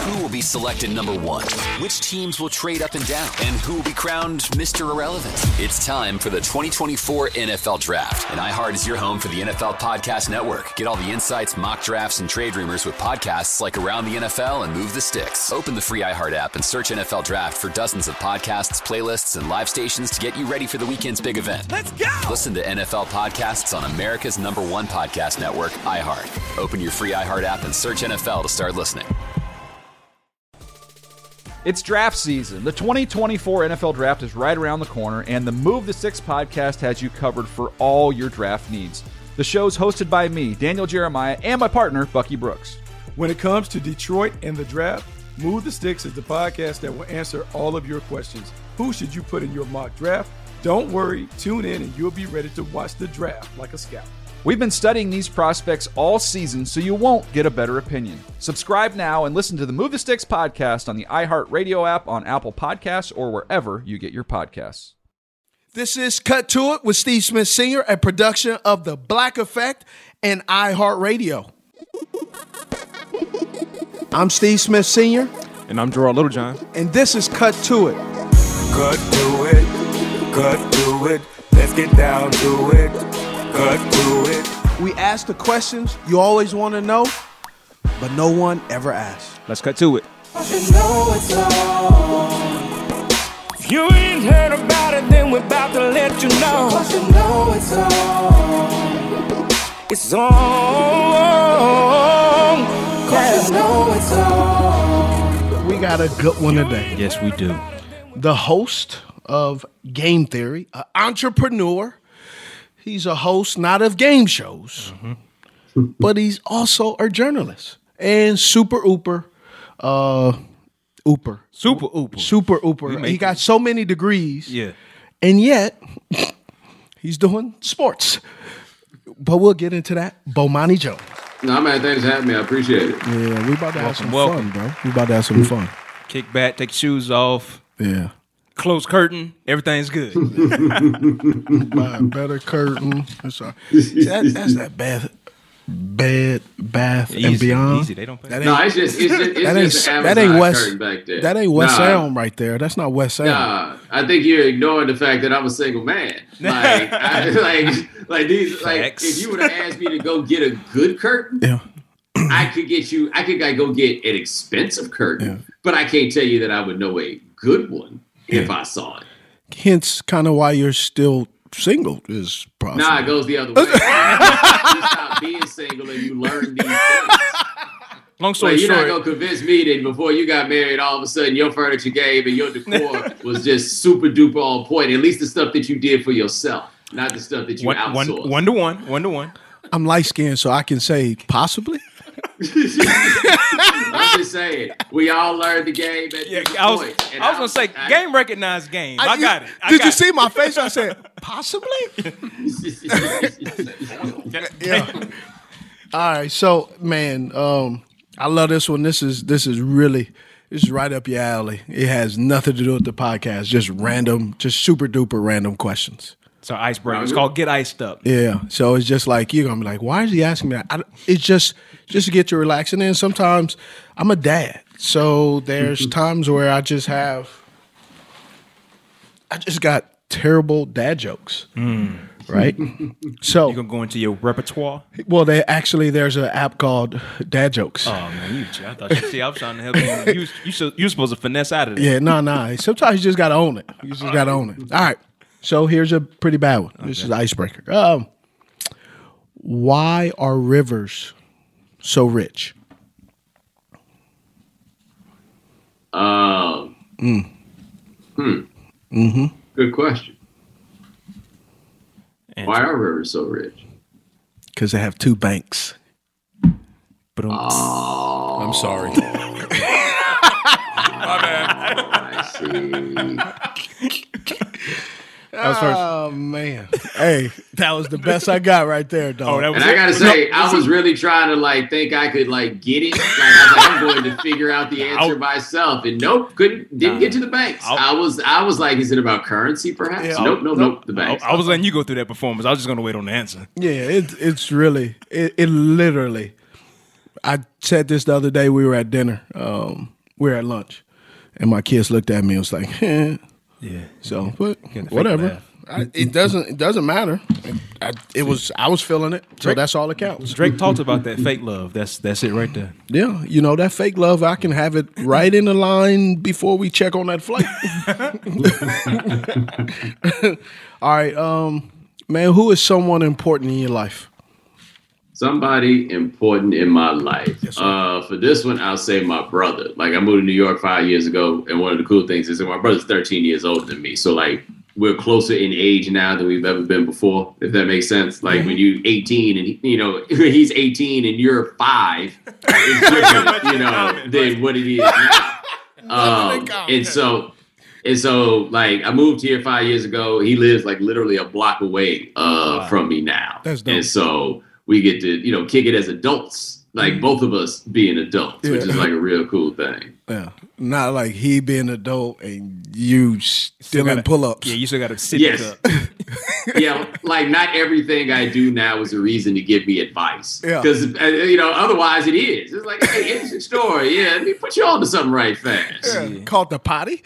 Who will be selected number one? Which teams will trade up and down? And who will be crowned Mr. Irrelevant? It's time for the 2024 NFL Draft. And iHeart is your home for the NFL Podcast Network. Get all the insights, mock drafts, and trade rumors with podcasts like Around the NFL and Move the Sticks. Open the free iHeart app and search NFL Draft for dozens of podcasts, playlists, and live stations to get you ready for the weekend's big event. Let's go! Listen to NFL podcasts on America's #1 podcast network, iHeart. Open your free iHeart app and search NFL to start listening. It's draft season. The 2024 NFL Draft is right around the corner, and the Move the Sticks podcast has you covered for all your draft needs. The show's hosted by me, Daniel Jeremiah, and my partner, Bucky Brooks. When it comes to Detroit and the draft, Move the Sticks is the podcast that will answer all of your questions. Who should you put in your mock draft? Don't worry, tune in and you'll be ready to watch the draft like a scout. We've been studying these prospects all season, so you won't get a better opinion. Subscribe now and listen to the Move the Sticks podcast on the iHeart Radio app, on Apple Podcasts, or wherever you get your podcasts. This is Cut to It with Steve Smith Sr., a production of The Black Effect and iHeart Radio. I'm Steve Smith Sr. And I'm Gerard Littlejohn. And this is Cut to It. Cut to it, cut to it, let's get down to it, cut to it. We ask the questions you always want to know, but no one ever asks. Let's cut to it. You know it's on. If you ain't heard about it, then we're about to let you know. Cause you know it's on. It's on. Cause you know it's on. We got a good one today. Yes, we do. The host of Game Theory, an entrepreneur. He's a host not of game shows, but he's also a journalist and super ooper. Super ooper. Super ooper. He got so many degrees. Yeah. And yet, he's doing sports. But we'll get into that. Bomani Joe. No, man, thanks for having me. I appreciate it. Yeah, we about to have some welcome. fun, bro. We about to have some fun. Kick back, take your shoes off. Yeah. Close curtain. Everything's good. Buy a better curtain. That's that bath Easy, and beyond. Easy. They don't pay. No, it's just an that ain't Amazon West. curtain back there. That ain't West Elm right there. That's not West Elm. Nah, I think you're ignoring the fact that I'm a single man. Like, Facts. if you would have asked me to go get a good curtain, Yeah. I could go get an expensive curtain, but I can't tell you that I would know a good one if I saw it. Hence, kind of why you're still single is possible. Nah, it goes the other way. You stop being single and you learn these things. Long story You're not short. going to convince me that before you got married, all of a sudden your furniture game and your decor was just super duper on point. At least the stuff that you did for yourself, not the stuff that you outsourced. One to one. I'm light skinned, so I can say possibly. I'm just saying, we all learned the game at this I was point. going to say, game recognized game. I got it. Did you see my face? I said, possibly? Yeah. All right. So, man, I love this one. This is right up your alley. It has nothing to do with the podcast. Just random, just super duper random questions. It's our icebreaker. It's called Get Iced Up. Yeah. So it's just like, you're going to be like, why is he asking me that? It's just to get you relaxed. And then sometimes I'm a dad. So there's times where I just got terrible dad jokes. Right? So You going to go into your repertoire? well, there's an app called Dad Jokes. Oh, man. I thought I was trying to help you. You're supposed to finesse out of it. Yeah, no. Sometimes you just got to own it. All right. So here's a pretty bad one. Okay. This is icebreaker. Why are rivers so rich? Good question. Why are rivers so rich? Because they have two banks. But I'm sorry. my bad. I see. Oh, man. Hey, that was the best I got right there, dog. that was And I gotta say, I was really trying to think I could get it. I was I'm going to figure out the answer myself, and nope, didn't get to the banks. I was like, is it about currency, perhaps? Yeah, nope, the banks. I was letting you go through that performance. I was just going to wait on the answer. Yeah, it's really, it literally, I said this the other day, we were at dinner. we're at lunch, and my kids looked at me and was like, yeah. So, but whatever. It doesn't matter. I was feeling it, so that's all that counts. Drake talked about that fake love. That's it right there. Yeah, that fake love, I can have it right in the line before we check on that flight. All right, man, who is someone important in your life? Somebody important in my life. Yes, for this one, I'll say my brother. Like, I moved to New York 5 years ago, and one of the cool things is that my brother's 13 years older than me. So, like, we're closer in age now than we've ever been before, if that makes sense. Like, when you're 18 and, he's 18 and you're 5, it's different, than what it is now. And so, like, I moved here 5 years ago. He lives, like, literally a block away from me now. That's dope. And so we get to, kick it as adults, like both of us being adults, which is like a real cool thing. Yeah. Not like he being adult and you still in pull-ups. Yeah, you still got to sit up. Yeah, like not everything I do now is a reason to give me advice. Yeah. Because, otherwise it is. It's like, hey, interesting story. Yeah, let me put you on to something right fast. Yeah. Called the potty.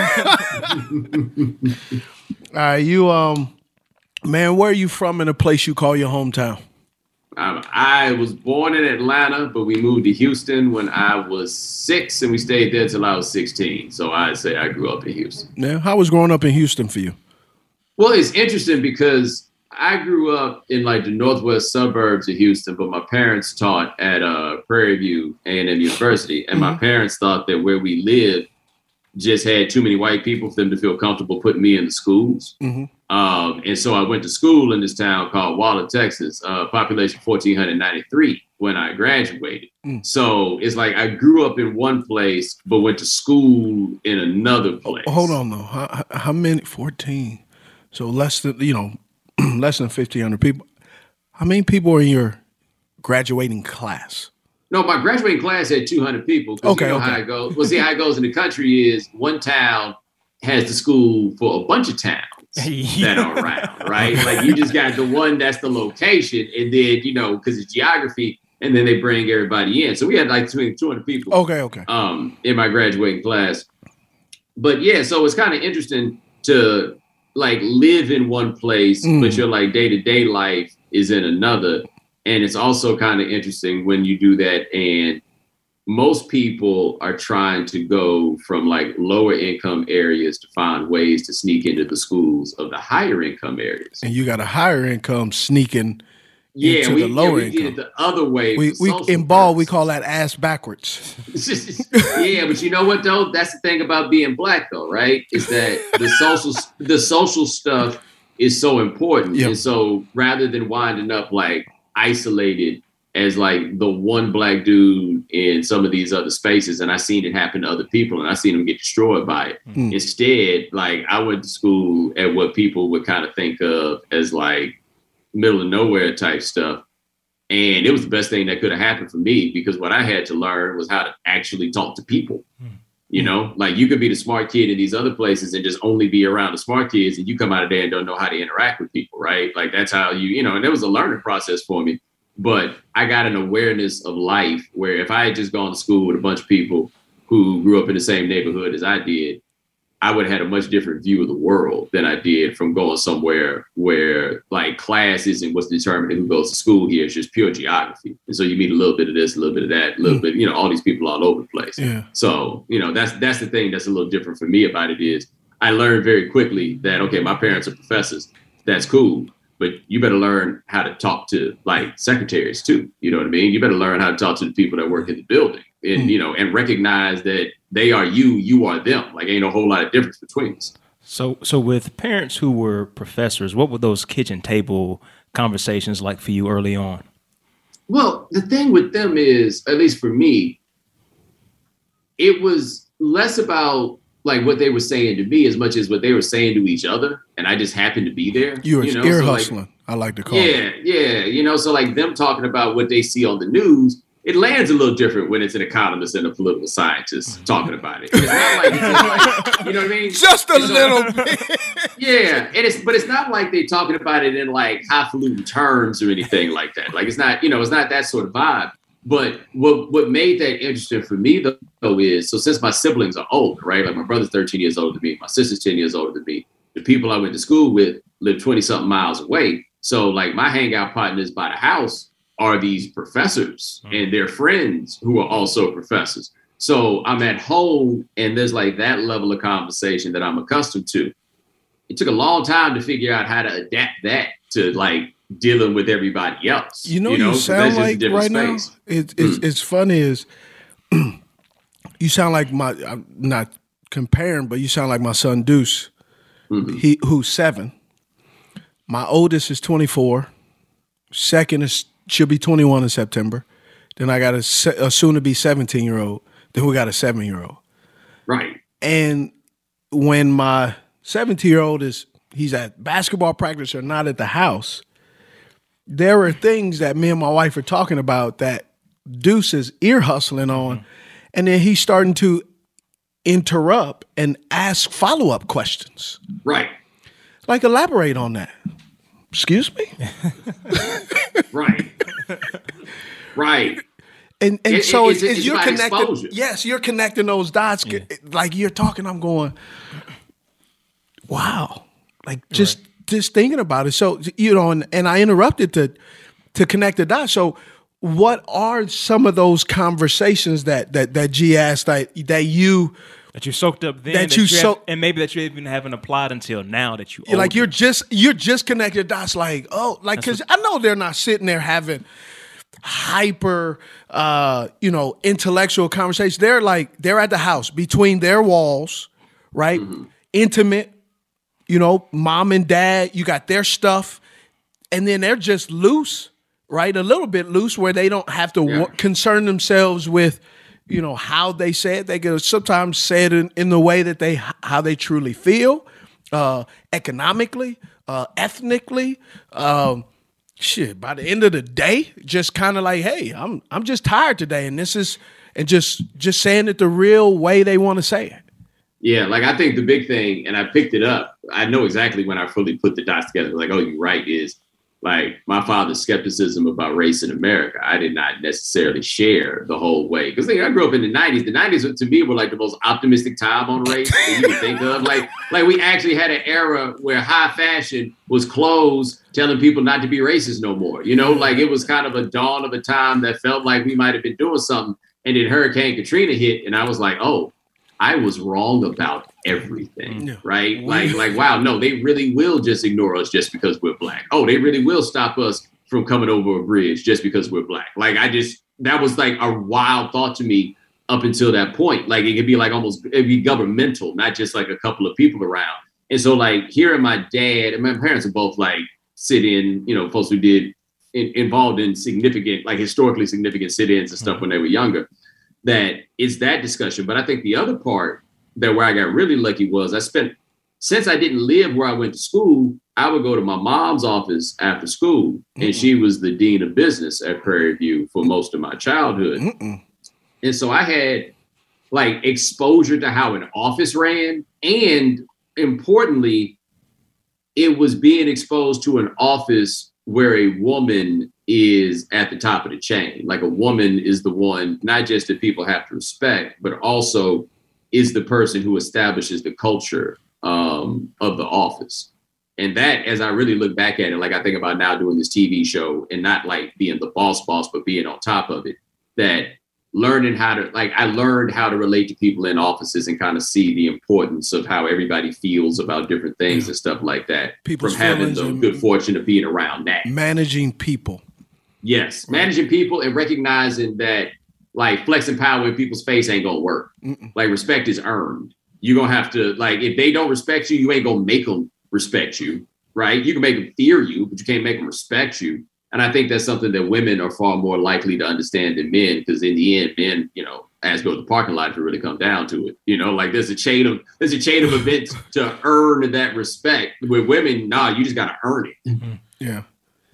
All right, you, man, where are you from in a place you call your hometown? I was born in Atlanta, but we moved to Houston when I was 6, and we stayed there till I was 16. So I'd say I grew up in Houston. Yeah, how was growing up in Houston for you? Well, it's interesting because I grew up in like the northwest suburbs of Houston, but my parents taught at Prairie View A&M University, and my parents thought that where we lived just had too many white people for them to feel comfortable putting me in the schools. And so I went to school in this town called Waller, Texas, population 1,493 when I graduated. So it's like I grew up in one place, but went to school in another place. Hold on, though. How many? 14. So less than 1,500 people. How many people are in your graduating class? No, my graduating class had 200 people. Okay, how it goes. Well, see, how it goes in the country is one town has the school for a bunch of towns that are around, right? Like you just got the one that's the location, and then, because it's geography, and then they bring everybody in. So we had like 200 people. Okay. In my graduating class. But yeah, so it's kind of interesting to like live in one place, but your like day-to-day life is in another. And it's also kind of interesting when you do that. And most people are trying to go from like lower income areas to find ways to sneak into the schools of the higher income areas. And you got a higher income sneaking into the lower income. Did it the other way. We in ball, we call that ass backwards. Yeah, but you know what though? That's the thing about being black though, right? Is that the social stuff is so important. Yep. And so rather than winding up like isolated as like the one black dude in some of these other spaces, and I seen it happen to other people, and I seen them get destroyed by it. Instead, like I went to school at what people would kind of think of as like middle of nowhere type stuff, and it was the best thing that could have happened for me, because what I had to learn was how to actually talk to people. Like you could be the smart kid in these other places and just only be around the smart kids, and you come out of there and don't know how to interact with people, right? Like that's how and it was a learning process for me. But I got an awareness of life where if I had just gone to school with a bunch of people who grew up in the same neighborhood as I did, I would have had a much different view of the world than I did from going somewhere where like class isn't what's determining who goes to school here. It's just pure geography. And so you meet a little bit of this, a little bit of that, a little bit, all these people all over the place. Yeah. So, that's the thing that's a little different for me about it is I learned very quickly that, okay, my parents are professors. That's cool. But you better learn how to talk to like secretaries too. You know what I mean? You better learn how to talk to the people that work in the building and, and recognize that they are you are them. Like ain't a whole lot of difference between us. So with parents who were professors, what were those kitchen table conversations like for you early on? Well, the thing with them is, at least for me, it was less about like what they were saying to me as much as what they were saying to each other. And I just happened to be there. You were ear hustling, I like to call it. Yeah. So like them talking about what they see on the news, it lands a little different when it's an economist and a political scientist talking about it. It's not like, you know what I mean? Just a little bit. Yeah. But it's not like they're talking about it in like highfalutin terms or anything like that. Like it's not, it's not that sort of vibe. But what made that interesting for me though is, so since my siblings are older, right? Like my brother's 13 years older than me, my sister's 10 years older than me. The people I went to school with live 20 something miles away. So like my hangout partners by the house are these professors and their friends who are also professors. So I'm at home and there's like that level of conversation that I'm accustomed to. It took a long time to figure out how to adapt that to like dealing with everybody else. You sound like right space. Now, it's funny is you sound like I'm not comparing, but you sound like my son Deuce, who's 7. My oldest is 24. Second she'll be 21 in September. Then I got a soon-to-be 17-year-old. Then we got a 7-year-old. Right. And when my 17-year-old he's at basketball practice or not at the house, there are things that me and my wife are talking about that Deuce is ear hustling on, and then he's starting to interrupt and ask follow-up questions. Right. Like, elaborate on that. Excuse me? Right. Right. And so you're connecting. Exposure. Yes, you're connecting those dots. Yeah. Like you're talking, I'm going, wow. Like just thinking about it. So, and I interrupted to connect the dots. So what are some of those conversations that G asked that you soaked up then, and maybe that you even haven't applied until now that you like you're just connected dots like, oh, like, because I know they're not sitting there having hyper intellectual conversations. They're at the house between their walls, right? Intimate, mom and dad, you got their stuff, and then they're just loose, right? A little bit loose where they don't have to concern themselves with how they say it. They can sometimes say it in the way that how they truly feel, economically, ethnically. By the end of the day, just kind of like, hey, I'm just tired today, and just saying it the real way they want to say it. Yeah, like I think the big thing, and I picked it up, I know exactly when I fully put the dots together, like, oh, you're right, is like my father's skepticism about race in America. I did not necessarily share the whole way. Because I grew up in the 90s. The 90s to me were like the most optimistic time on race that you could think of. Like we actually had an era where high fashion was clothes telling people not to be racist no more. Like it was kind of a dawn of a time that felt like we might have been doing something. And then Hurricane Katrina hit and I was like, oh, I was wrong about everything, right? Like, wow, no, they really will just ignore us just because we're black. Oh, they really will stop us from coming over a bridge just because we're black. Like, that was like a wild thought to me up until that point. Like, it could be like it'd be governmental, not just like a couple of people around. And so like hearing my dad and my parents are both like sit-in, folks who did involved in significant, like historically significant sit-ins and stuff when they were younger. That is that discussion. But I think the other part where I got really lucky was since I didn't live where I went to school, I would go to my mom's office after school, and she was the dean of business at Prairie View for most of my childhood. And so I had like exposure to how an office ran, and importantly, it was being exposed to an office where a woman is at the top of the chain. Like a woman is the one, not just that people have to respect, but also is the person who establishes the culture of the office. And that, as I really look back at it, like I think about now doing this TV show and not like being the boss, but being on top of it, that learning I learned how to relate to people in offices and kind of see the importance of how everybody feels about different things and stuff like that. People's from having the good fortune of being around that. Managing people. Yes. Managing people and recognizing that like flexing power in people's face ain't gonna work. Like respect is earned. You're gonna have to, like, if they don't respect you, you ain't gonna make them respect you, right? You can make them fear you, but you can't make them respect you. And I think that's something that women are far more likely to understand than men, because in the end, men, as goes the parking lot if it really come down to it. Like there's a chain of events to earn that respect. With women, you just gotta earn it. Yeah.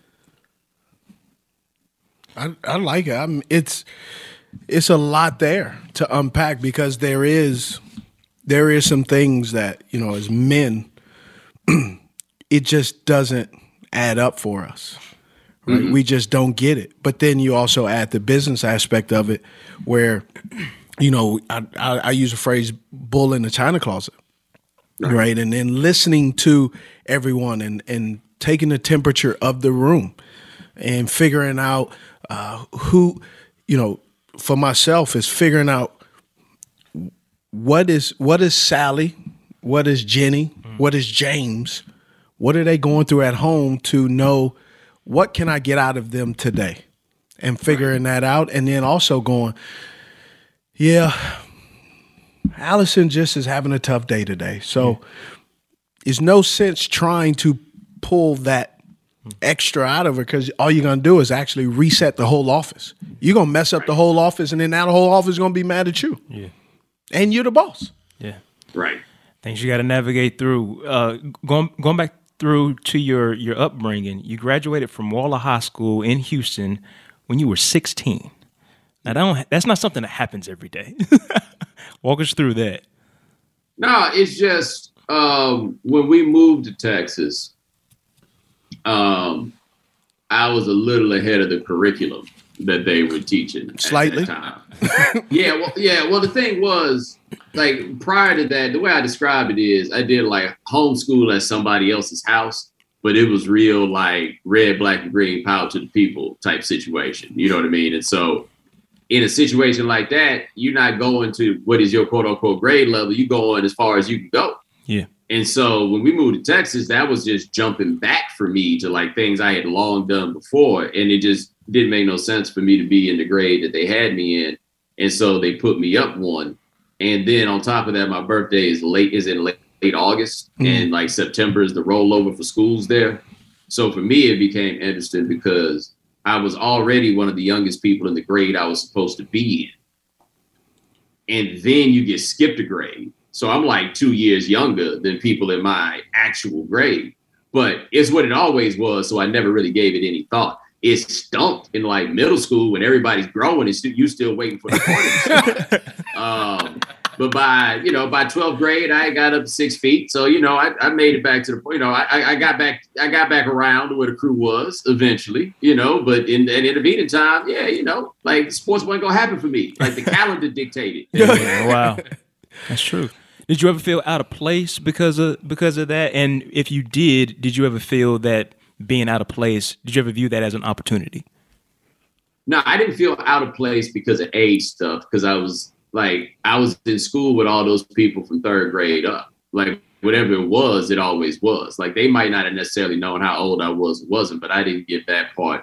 I like it. It's a lot there to unpack, because there is some things that, as men, it just doesn't add up for us. right? We just don't get it. But then you also add the business aspect of it where, you know, I use a phrase, bull in the china closet, right? And then listening to everyone and taking the temperature of the room and figuring out who, you know, for myself is figuring out what is Sally, what is Jenny, what is James, what are they going through at home to know what can I get out of them today, and figuring that out, and then also going, yeah, Allison just is having a tough day today, so there's no sense trying to pull that extra out of her because all you're going to do is actually reset the whole office. You're going to mess up the whole office, and then now the whole office is going to be mad at you. Yeah. And you're the boss. Yeah. Right. Things you got to navigate through. Going back through to your upbringing, you graduated from Waller High School in Houston when you were 16. Now, that's not something that happens every day. Walk us through that. No, it's just when we moved to Texas, I was a little ahead of the curriculum that they were teaching slightly. At that time. Well, the thing was, like, prior to that, the way I describe it is I did like homeschool at somebody else's house, but it was real like red, black, and green, power to the people type situation. You know what I mean? And so in a situation like that, you're not going to what is your quote unquote grade level. You going as far as you can go. Yeah. And so when we moved to Texas, that was just jumping back for me to like things I had long done before. And it just didn't make no sense for me to be in the grade that they had me in. And so they put me up one. And then on top of that, my birthday is in late August, and like September is the rollover for schools there. So for me, it became interesting because I was already one of the youngest people in the grade I was supposed to be in. And then you get skipped a grade. So I'm like 2 years younger than people in my actual grade, but it's what it always was. So I never really gave it any thought. It stumped in like middle school when everybody's growing and you still waiting for the corner to start. But by 12th grade, I got up to 6 feet. So, you know, I made it back to the point, you know, I got back around to where the crew was eventually, you know, but in the intervening time, yeah, you know, like sports wasn't going to happen for me. Like the calendar dictated. Wow. That's true. Did you ever feel out of place because of that? And if you did you ever feel that being out of place, did you ever view that as an opportunity? No, I didn't feel out of place because of age stuff, because I was in school with all those people from third grade up. Like whatever it was, it always was. Like they might not have necessarily known how old I was or wasn't, but I didn't give that part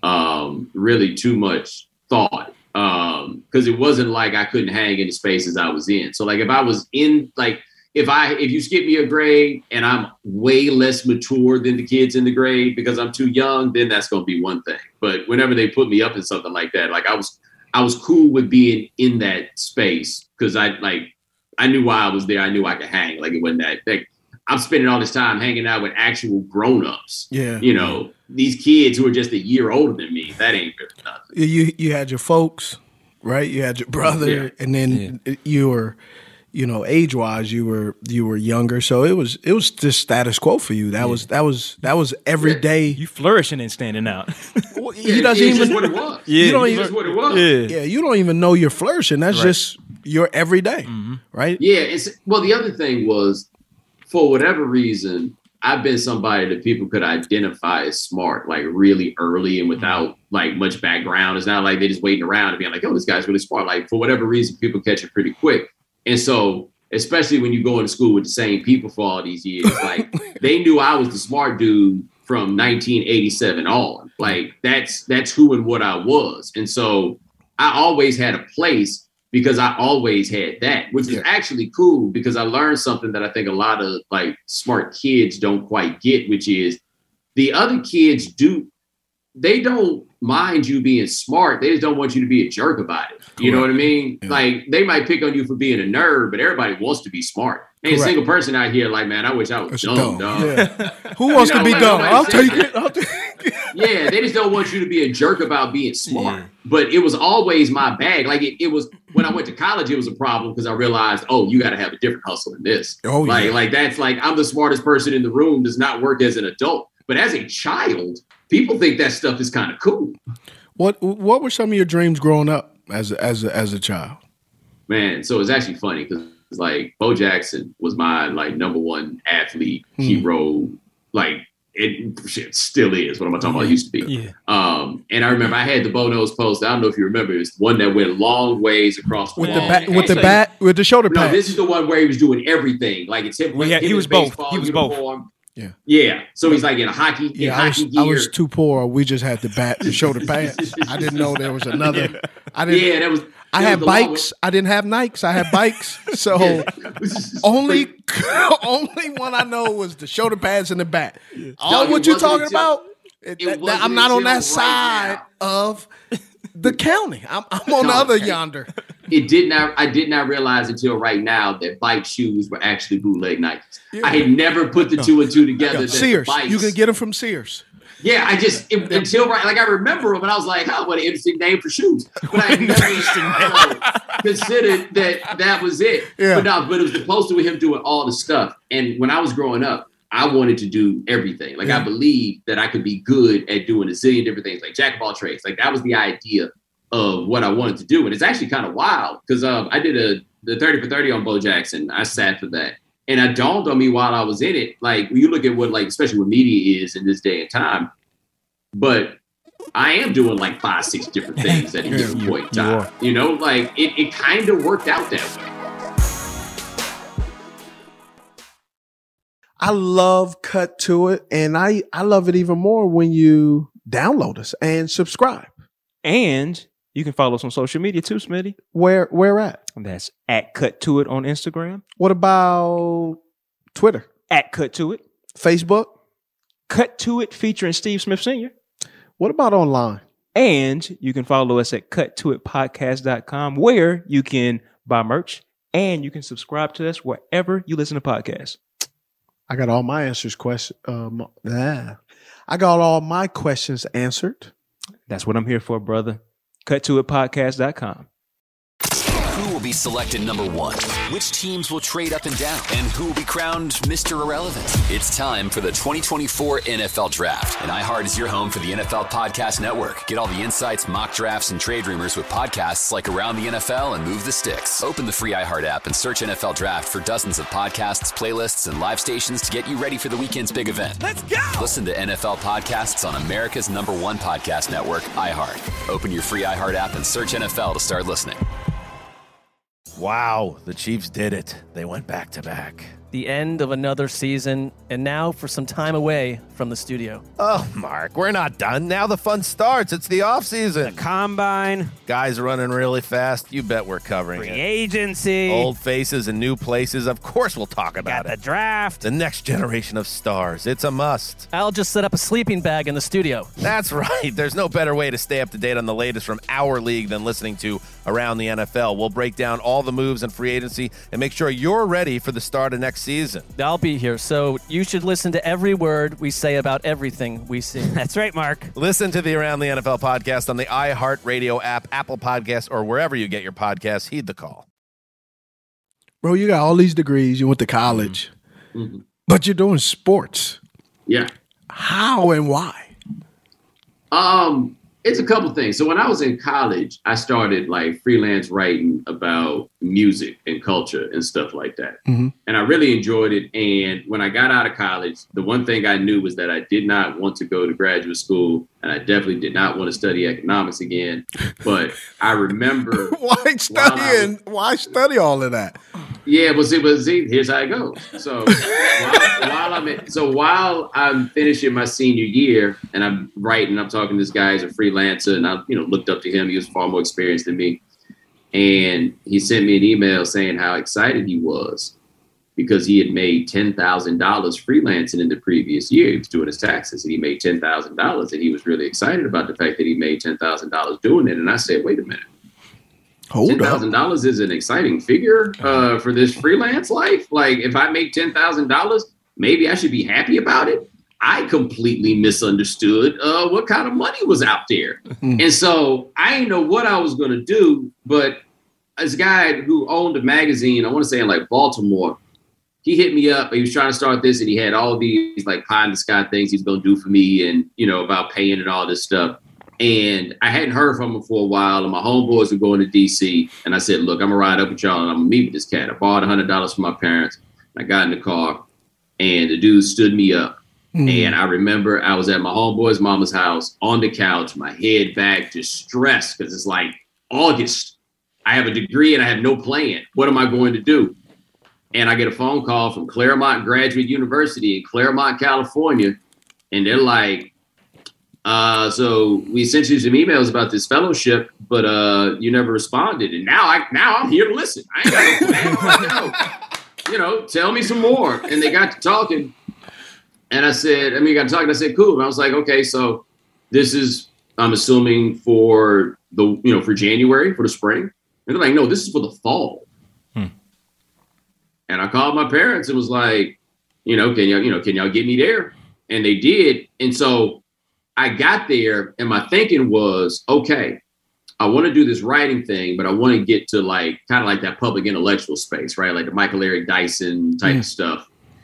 really too much thought. Because it wasn't like I couldn't hang in the spaces I was in. So like if I was in like if you skip me a grade and I'm way less mature than the kids in the grade because I'm too young, then that's going to be one thing. But whenever they put me up in something like that, like I was cool with being in that space because I knew why I was there. I knew I could hang. Like it wasn't that like I'm spending all this time hanging out with actual grown-ups. Yeah. You know, these kids who are just a year older than me. That ain't good enough. You had your folks, right? You had your brother, and then you were, you know, age-wise, you were younger. So it was just status quo for you. That was every day. You flourishing and standing out. He doesn't even just what it was. Yeah, you don't even just what it was. Yeah, you don't even know you're flourishing. That's just your everyday, right? Yeah. Well, the other thing was, for whatever reason, I've been somebody that people could identify as smart, like really early and without like much background. It's not like they're just waiting around and being like, oh, this guy's really smart. Like for whatever reason, people catch it pretty quick. And so, especially when you go into school with the same people for all these years, like they knew I was the smart dude from 1987 on. Like that's who and what I was. And so I always had a place because I always had that, which is actually cool because I learned something that I think a lot of like smart kids don't quite get, which is the other kids they don't mind you being smart. They just don't want you to be a jerk about it. You know what I mean? Yeah. Like they might pick on you for being a nerd, but everybody wants to be smart. Ain't a single person out here like, man, I wish I was dumb, dog. Yeah. Who wants to be dumb? I'll take it. Yeah, they just don't want you to be a jerk about being smart. Yeah. But it was always my bag. Like it was when I went to college, it was a problem because I realized, oh, you got to have a different hustle than this. Oh, like that's like I'm the smartest person in the room does not work as an adult. But as a child, people think that stuff is kind of cool. What were some of your dreams growing up as a child? Man, so it's actually funny because like Bo Jackson was my like number one athlete hero. Like it still is. What am I talking about? It used to be. Yeah. And I remember I had the Bo Nose post. I don't know if you remember. It was one that went long ways across the wall. With the shoulder pads. No, this is the one where he was doing everything. Like it's him. He was both. He was both. Yeah. Yeah. So he's like in a hockey. Yeah, I was too poor. We just had the shoulder pads. I didn't know there was another. I had bikes. I didn't have Nikes. I had bikes. So only one I know was the shoulder pads and the bat. All what you're talking about. I'm not on that side of the county. I'm on the other yonder. I did not realize until right now that bike shoes were actually bootleg Nikes. Yeah. I had never put the two and two together. Sears. You can get them from Sears. Yeah, until I remember them and I was like, oh, what an interesting name for shoes. But I never considered that was it. Yeah. But it was supposed to be him doing all the stuff. And when I was growing up, I wanted to do everything. Like I believed that I could be good at doing a zillion different things, like jack of all trades. Like that was the idea of what I wanted to do. And it's actually kind of wild because I did the 30 for 30 on Bo Jackson. I sat for that. And it dawned on me while I was in it, like when you look at what, like, especially what media is in this day and time, but I am doing like 5-6 different things at a given point in time. You know, like it kind of worked out that way. I love Cut to It, and I love it even more when you download us and subscribe. And you can follow us on social media too, Smitty. Where at? That's at Cut to It on Instagram. What about Twitter? At Cut to It. Facebook? Cut to It featuring Steve Smith Sr. What about online? And you can follow us at cuttoitpodcast.com where you can buy merch and you can subscribe to us wherever you listen to podcasts. I got all my I got all my questions answered. That's what I'm here for, brother. Cuttoitpodcast.com. Who will be selected number one? Which teams will trade up and down? And who will be crowned Mr. Irrelevant? It's time for the 2024 NFL Draft. And iHeart is your home for the NFL Podcast Network. Get all the insights, mock drafts, and trade rumors with podcasts like Around the NFL and Move the Sticks. Open the free iHeart app and search NFL Draft for dozens of podcasts, playlists, and live stations to get you ready for the weekend's big event. Let's go! Listen to NFL podcasts on America's #1 podcast network, iHeart. Open your free iHeart app and search NFL to start listening. Wow, the Chiefs did it. They went back-to-back. The end of another season, and now for some time away from the studio. Oh, Mark, we're not done. Now the fun starts. It's the offseason. The combine. Guys are running really fast. You bet we're covering Free it. agency. Old faces and new places. Of course we'll talk about Got it. the draft. The next generation of stars. It's a must. I'll just set up a sleeping bag in the studio. That's right. There's no better way to stay up to date on the latest from our league than listening to Around the NFL. We'll break down all the moves in free agency and make sure you're ready for the start of next season. I'll be here, so you should listen to every word we say about everything we see. That's right, Mark. Listen to the Around the NFL podcast on the iHeartRadio app, Apple Podcasts, or wherever you get your podcasts. Heed the call. Bro, you got all these degrees. You went to college, but you're doing sports. Yeah. How and why? It's a couple things. So when I was in college, I started like freelance writing about music and culture and stuff like that. Mm-hmm. And I really enjoyed it. And when I got out of college, the one thing I knew was that I did not want to go to graduate school. And I definitely did not want to study economics again. But I remember why study all of that? Yeah, here's how it goes. So while I'm finishing my senior year and I'm writing, I'm talking to this guy as a freelancer, and I looked up to him. He was far more experienced than me. And he sent me an email saying how excited he was because he had made $10,000 freelancing in the previous year. He was doing his taxes and he made $10,000, and he was really excited about the fact that he made $10,000 doing it. And I said, wait a minute. $10,000 is an exciting figure for this freelance life. Like, if I make $10,000, maybe I should be happy about it. I completely misunderstood what kind of money was out there. And so I didn't know what I was going to do. But this guy who owned a magazine, I want to say in like Baltimore, he hit me up. He was trying to start this, and he had all these like pie in the sky things he's going to do for me, and about paying and all this stuff. And I hadn't heard from him for a while, and my homeboys were going to DC. And I said, look, I'm gonna ride up with y'all, and I'm gonna meet with this cat. I borrowed $100 from my parents. I got in the car, and the dude stood me up. And I remember I was at my homeboy's mama's house on the couch, my head back, just stressed because it's like August. I have a degree and I have no plan. What am I going to do? And I get a phone call from Claremont Graduate University in Claremont, California. And they're like, so we sent you some emails about this fellowship, but you never responded. And now I'm here to listen. I ain't got no plan. Tell me some more. And they got to talking. And I said, got to talking. I said, cool. And I was like, okay, so this is, I'm assuming for for January, for the spring. And they're like, no, this is for the fall. And I called my parents and was like, can y'all get me there? And they did. And so I got there, and my thinking was, okay, I want to do this writing thing, but I want to get to like kind of like that public intellectual space, right? Like the Michael Eric Dyson type of stuff.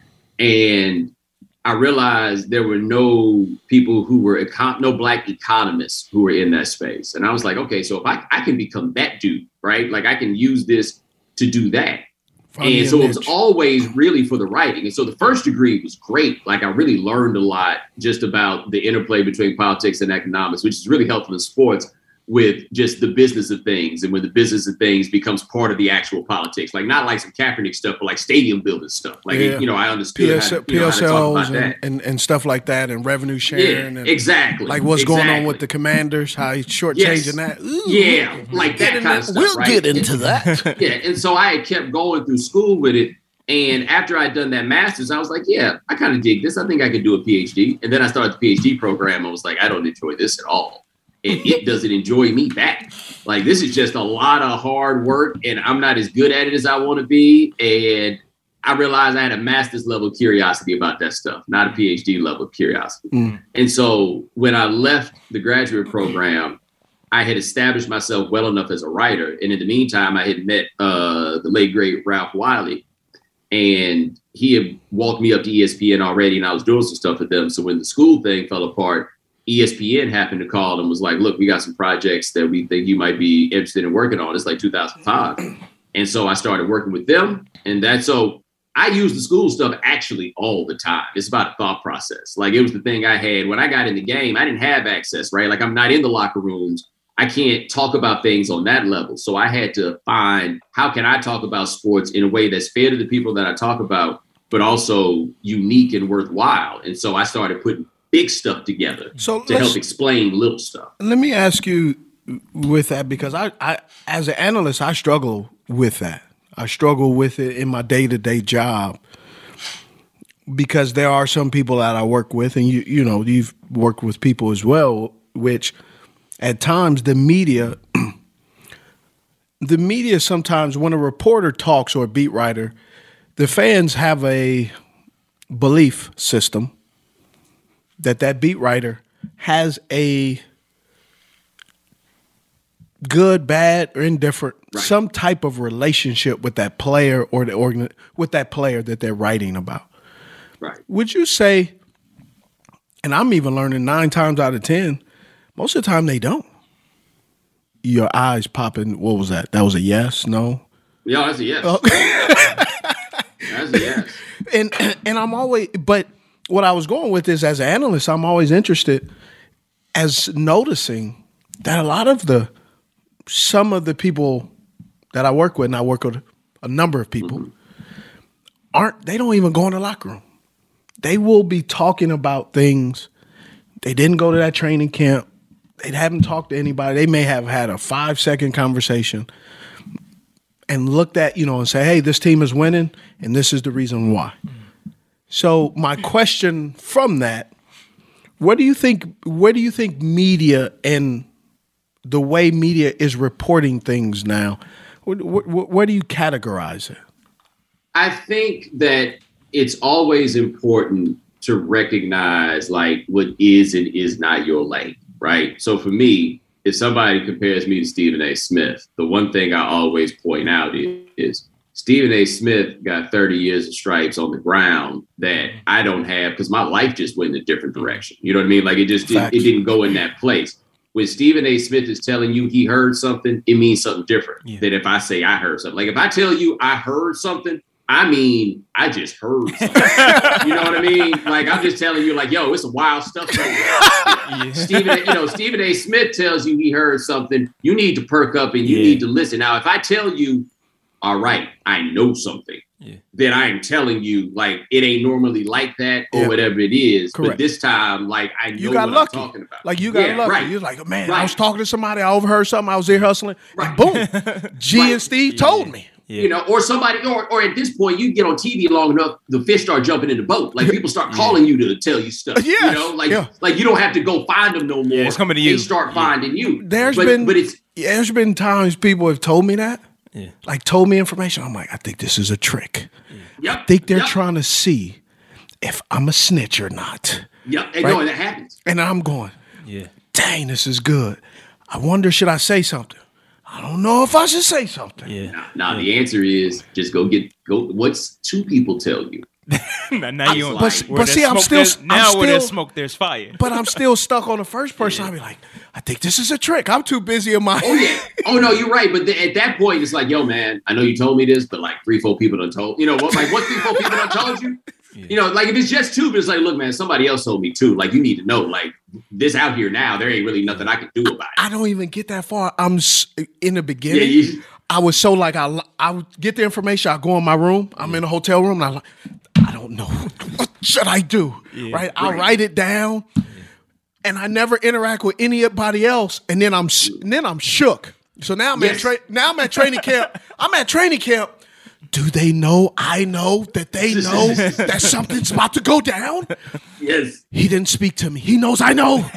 And I realized there were no people who were no Black economists who were in that space. And I was like, okay, so if I can become that dude, right? Like I can use this to do that. And so it was always really for the writing. And so the first degree was great. Like I really learned a lot just about the interplay between politics and economics, which is really helpful in sports with just the business of things. And when the business of things becomes part of the actual politics, like not like some Kaepernick stuff, but like stadium building stuff. Like, I understood how to talk about that. And stuff like that, and revenue sharing. And exactly. Like what's going on with the Commanders, how he's shortchanging that. Ooh, like that kind of stuff. We'll get into that. And so I had kept going through school with it. And after I'd done that master's, I was like, yeah, I kind of dig this. I think I could do a PhD. And then I started the PhD program. I was like, I don't enjoy this at all. And it doesn't enjoy me back. Like, this is just a lot of hard work, and I'm not as good at it as I want to be. And I realized I had a master's level curiosity about that stuff, not a PhD level curiosity. And so when I left the graduate program, I had established myself well enough as a writer. And in the meantime, I had met the late, great Ralph Wiley. And he had walked me up to ESPN already, and I was doing some stuff with them. So when the school thing fell apart, ESPN happened to call and was like, look, we got some projects that we think you might be interested in working on. It's like 2005. And so I started working with them. And so I use the school stuff actually all the time. It's about a thought process. Like it was the thing I had when I got in the game. I didn't have access, right? Like I'm not in the locker rooms. I can't talk about things on that level. So I had to find, how can I talk about sports in a way that's fair to the people that I talk about, but also unique and worthwhile. And so I started putting big stuff together to help explain little stuff. Let me ask you with that, because I as an analyst, I struggle with that. I struggle with it in my day-to-day job because there are some people that I work with, and you've worked with people as well, which at times the media sometimes when a reporter talks or a beat writer, the fans have a belief system that beat writer has a good, bad, or indifferent, some type of relationship with that player or with that player that they're writing about. Right. Would you say, and I'm even learning 9 times out of 10, most of the time they don't. Your eyes popping. What was that? That was a yes? No? Yeah, that's a yes. Oh. That's a yes. And I'm always, but what I was going with is, as an analyst, I'm always interested as noticing that some of the people that I work with, and I work with a number of people, they don't even go in the locker room. They will be talking about things. They didn't go to that training camp. They haven't talked to anybody. They may have had a 5-second conversation and looked at, and say, hey, this team is winning, and this is the reason why. So my question from that, where do you think media and the way media is reporting things now, where do you categorize it? I think that it's always important to recognize like what is and is not your lane, right? So for me, if somebody compares me to Stephen A. Smith, the one thing I always point out is Stephen A. Smith got 30 years of stripes on the ground that I don't have because my life just went in a different direction. You know what I mean? Like it didn't go in that place. When Stephen A. Smith is telling you he heard something, it means something different than if I say I heard something. Like if I tell you I heard something, I mean, I just heard something. You know what I mean? Like I'm just telling you like, yo, it's some wild stuff. Stephen A. Smith tells you he heard something, you need to perk up and you need to listen. Now, if I tell you, all right, I know something, then I am telling you like it ain't normally like that or whatever it is. Correct. But this time, like I know you got what lucky. I'm talking about. Like you got lucky. Right. You're like, man, Right. I was talking to somebody, I overheard something, I was there hustling, and boom, G and Steve told me. Yeah. You know, or somebody, or at this point, you get on TV long enough, the fish start jumping in the boat. Like people start calling you to tell you stuff. Yes. You know, like you don't have to go find them no more. Yeah, it's coming to you. They start finding you. There's been times people have told me that, like told me information. I'm like, I think this is a trick. Yep. I think they're trying to see if I'm a snitch or not. Yep. And Right? no, that happens. And I'm going, dang, this is good. I wonder, should I say something? I don't know if I should say something. Now the answer is just go. What's two people tell you? Now you on. But see, where there's smoke, there's fire. But I'm still stuck on the first person. I'll be like, I think this is a trick. I'm too busy in my. Oh yeah. Oh no, you're right. But at that point, it's like, yo, man, I know you told me this, but like 3-4 people done told. You know what? Like what 3-4 people done told you? You know, like if it's just two, but it's like, look, man, somebody else told me too. Like you need to know, like this out here now, there ain't really nothing I can do about it. I don't even get that far. I'm in the beginning. I was so like I would get the information. I go in my room. I'm in a hotel room, and I'm like, I don't know what should I do. Right? I'll write it down, and I never interact with anybody else. And then I'm shook. So now I'm at training camp. I'm at training camp. Do they know I know that they know that something's about to go down? Yes. He didn't speak to me. He knows I know.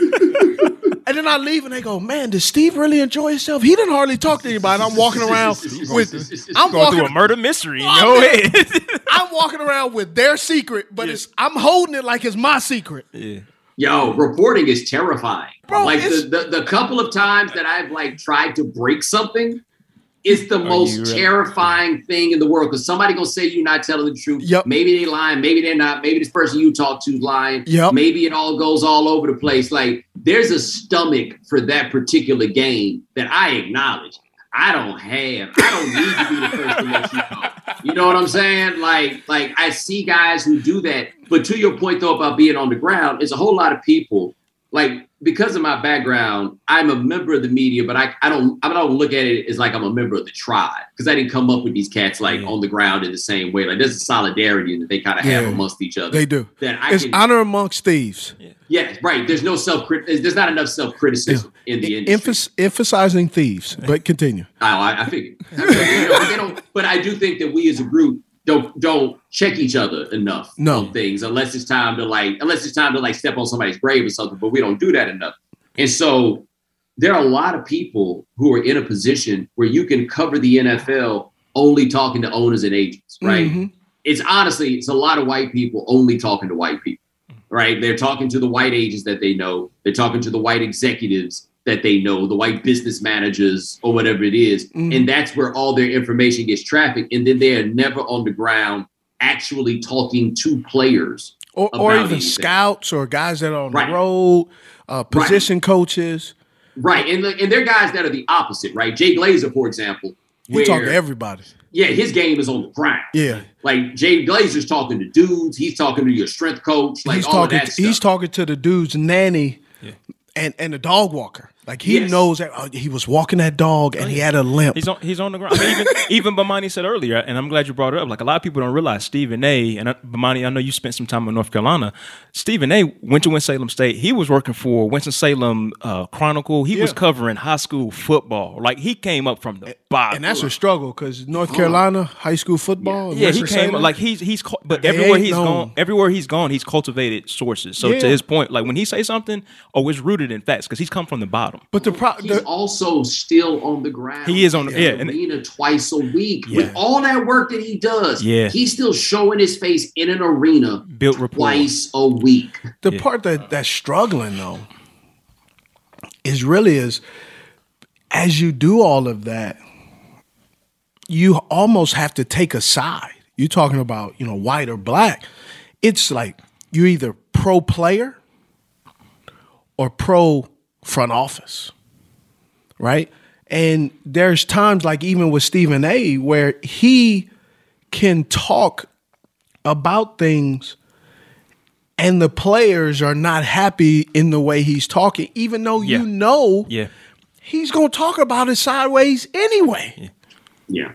And then I leave and they go, man, did Steve really enjoy himself? He didn't hardly talk to anybody. I'm walking around with going through a murder mystery in your head. I'm walking around with their secret, but I'm holding it like it's my secret. Yeah. Yo, reporting is terrifying. Bro, like the couple of times that I've like tried to break something, it's the most terrifying thing in the world because somebody gonna say you're not telling the truth. Yep. Maybe they lying, maybe they're not. Maybe this person you talk to is lying. Yep. Maybe it all goes all over the place. Like there's a stomach for that particular game that I acknowledge. I don't need to be the first to let you know. You know what I'm saying? Like I see guys who do that. But to your point though about being on the ground, it's a whole lot of people. Like because of my background, I'm a member of the media, but I don't look at it as like I'm a member of the tribe because I didn't come up with these cats like on the ground in the same way. Like there's a solidarity that they kind of have amongst each other. They do. It's honor amongst thieves. Yeah, right. There's no there's not enough self-criticism in the industry. Emphasizing thieves, but continue. I figured. But I do think that we as a group don't check each other enough on things unless it's time to step on somebody's grave or something, but we don't do that enough. And so there are a lot of people who are in a position where you can cover the NFL only talking to owners and agents, right? Mm-hmm. It's a lot of white people only talking to white people, right? They're talking to the white agents that they know. They're talking to the white executives that they know, the white business managers or whatever it is. Mm-hmm. And that's where all their information gets trafficked. And then they are never on the ground actually talking to players. Or even anything. Scouts or guys that are on the road, position coaches. Right. And they're guys that are the opposite, right? Jay Glazer, for example. He talk to everybody. Yeah, his game is on the ground. Yeah. Like Jay Glazer's talking to dudes. He's talking to your strength coach. Like all of that stuff. He's talking to the dude's nanny and the dog walker. Like he knows that he was walking that dog and he had a limp. He's on the ground. I mean, even Bomani said earlier, and I'm glad you brought it up. Like a lot of people don't realize Stephen A. and Bomani. I know you spent some time in North Carolina. Stephen A. went to Winston-Salem State. He was working for Winston-Salem Chronicle. He was covering high school football. Like he came up from the bottom, and that's a struggle because North Carolina high school football. Yeah, he came like he's but everywhere he's gone, he's cultivated sources. So to his point, like when he says something, it's rooted in facts because he's come from the bottom. But he's also still on the ground. He is on the arena twice a week with all that work that he does. Yeah, he's still showing his face in an arena built twice a week. The part that's struggling though is as you do all of that, you almost have to take a side. You're talking about, white or black. It's like you're either pro player or pro front office, right? And there's times like even with Stephen A. where he can talk about things and the players are not happy in the way he's talking, even though he's going to talk about it sideways anyway. Yeah.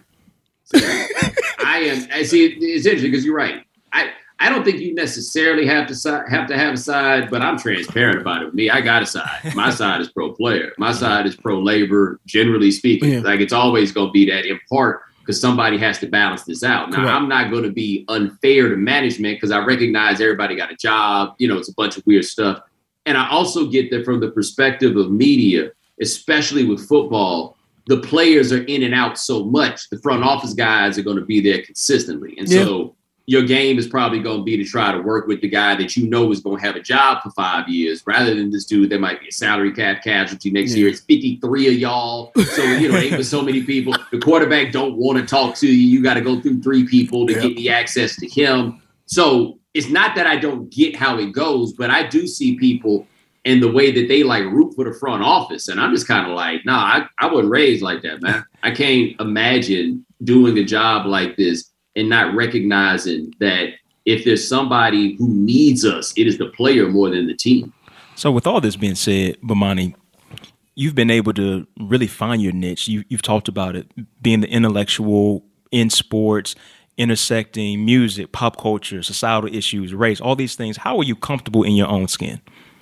I see. It's interesting because you're right. I don't think you necessarily have to have a side, but I'm transparent about it. With me, I got a side. My side is pro player. My side is pro labor. Generally speaking, like it's always going to be that in part because somebody has to balance this out. Now, I'm not going to be unfair to management because I recognize everybody got a job. It's a bunch of weird stuff, and I also get that from the perspective of media, especially with football. The players are in and out so much. The front office guys are going to be there consistently, and so. Your game is probably going to be to try to work with the guy that you know is going to have a job for 5 years rather than this dude that might be a salary cap casualty next year. It's 53 of y'all. So, ain't with so many people. The quarterback don't want to talk to you. You got to go through 3 people to get the access to him. So it's not that I don't get how it goes, but I do see people and the way that they like root for the front office. And I'm just kind of like, I wasn't raised like that, man. I can't imagine doing a job like this and not recognizing that if there's somebody who needs us, it is the player more than the team. So with all this being said, Bomani, you've been able to really find your niche. You've talked about it, being the intellectual in sports, intersecting music, pop culture, societal issues, race, all these things. How are you comfortable in your own skin?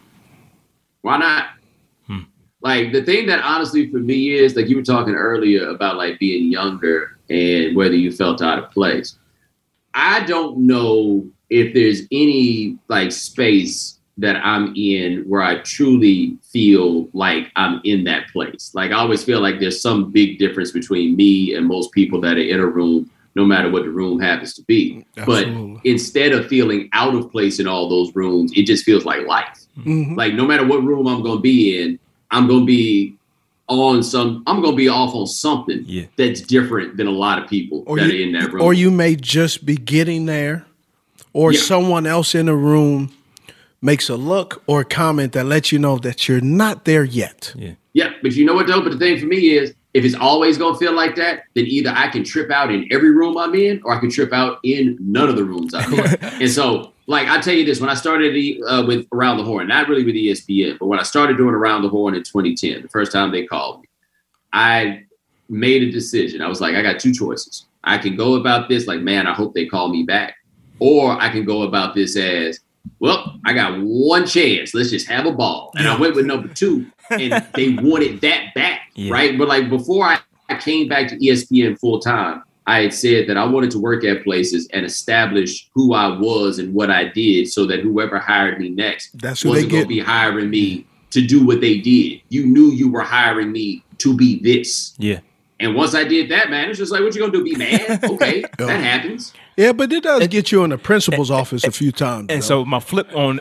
Why not? Like the thing that honestly for me is like you were talking earlier about like being younger and whether you felt out of place. I don't know if there's any like space that I'm in where I truly feel like I'm in that place. Like I always feel like there's some big difference between me and most people that are in a room, no matter what the room happens to be. Absolutely. But instead of feeling out of place in all those rooms, it just feels like life. Mm-hmm. Like no matter what room I'm going to be in, I'm going to be off on something that's different than a lot of people that are in that room. Or you may just be getting there, or someone else in the room makes a look or a comment that lets you know that you're not there yet. Yeah, but you know what, though? But the thing for me is, if it's always going to feel like that, then either I can trip out in every room I'm in, or I can trip out in none of the rooms I'm in. And so, like, I'll tell you this, when I started with Around the Horn, not really with ESPN, but when I started doing Around the Horn in 2010, the first time they called me, I made a decision. I was like, I got 2 choices. I can go about this like, man, I hope they call me back. Or I can go about this as, well, I got 1 chance. Let's just have a ball. And I went with number 2, and they wanted that back, right? But like before I came back to ESPN full time, I had said that I wanted to work at places and establish who I was and what I did so that whoever hired me next wasn't going to be hiring me to do what they did. You knew you were hiring me to be this. Yeah. And once I did that, man, it's just like, what you going to do, be mad? Okay, that happens. Yeah, but it does get you in the principal's office a few times. And though. So my flip on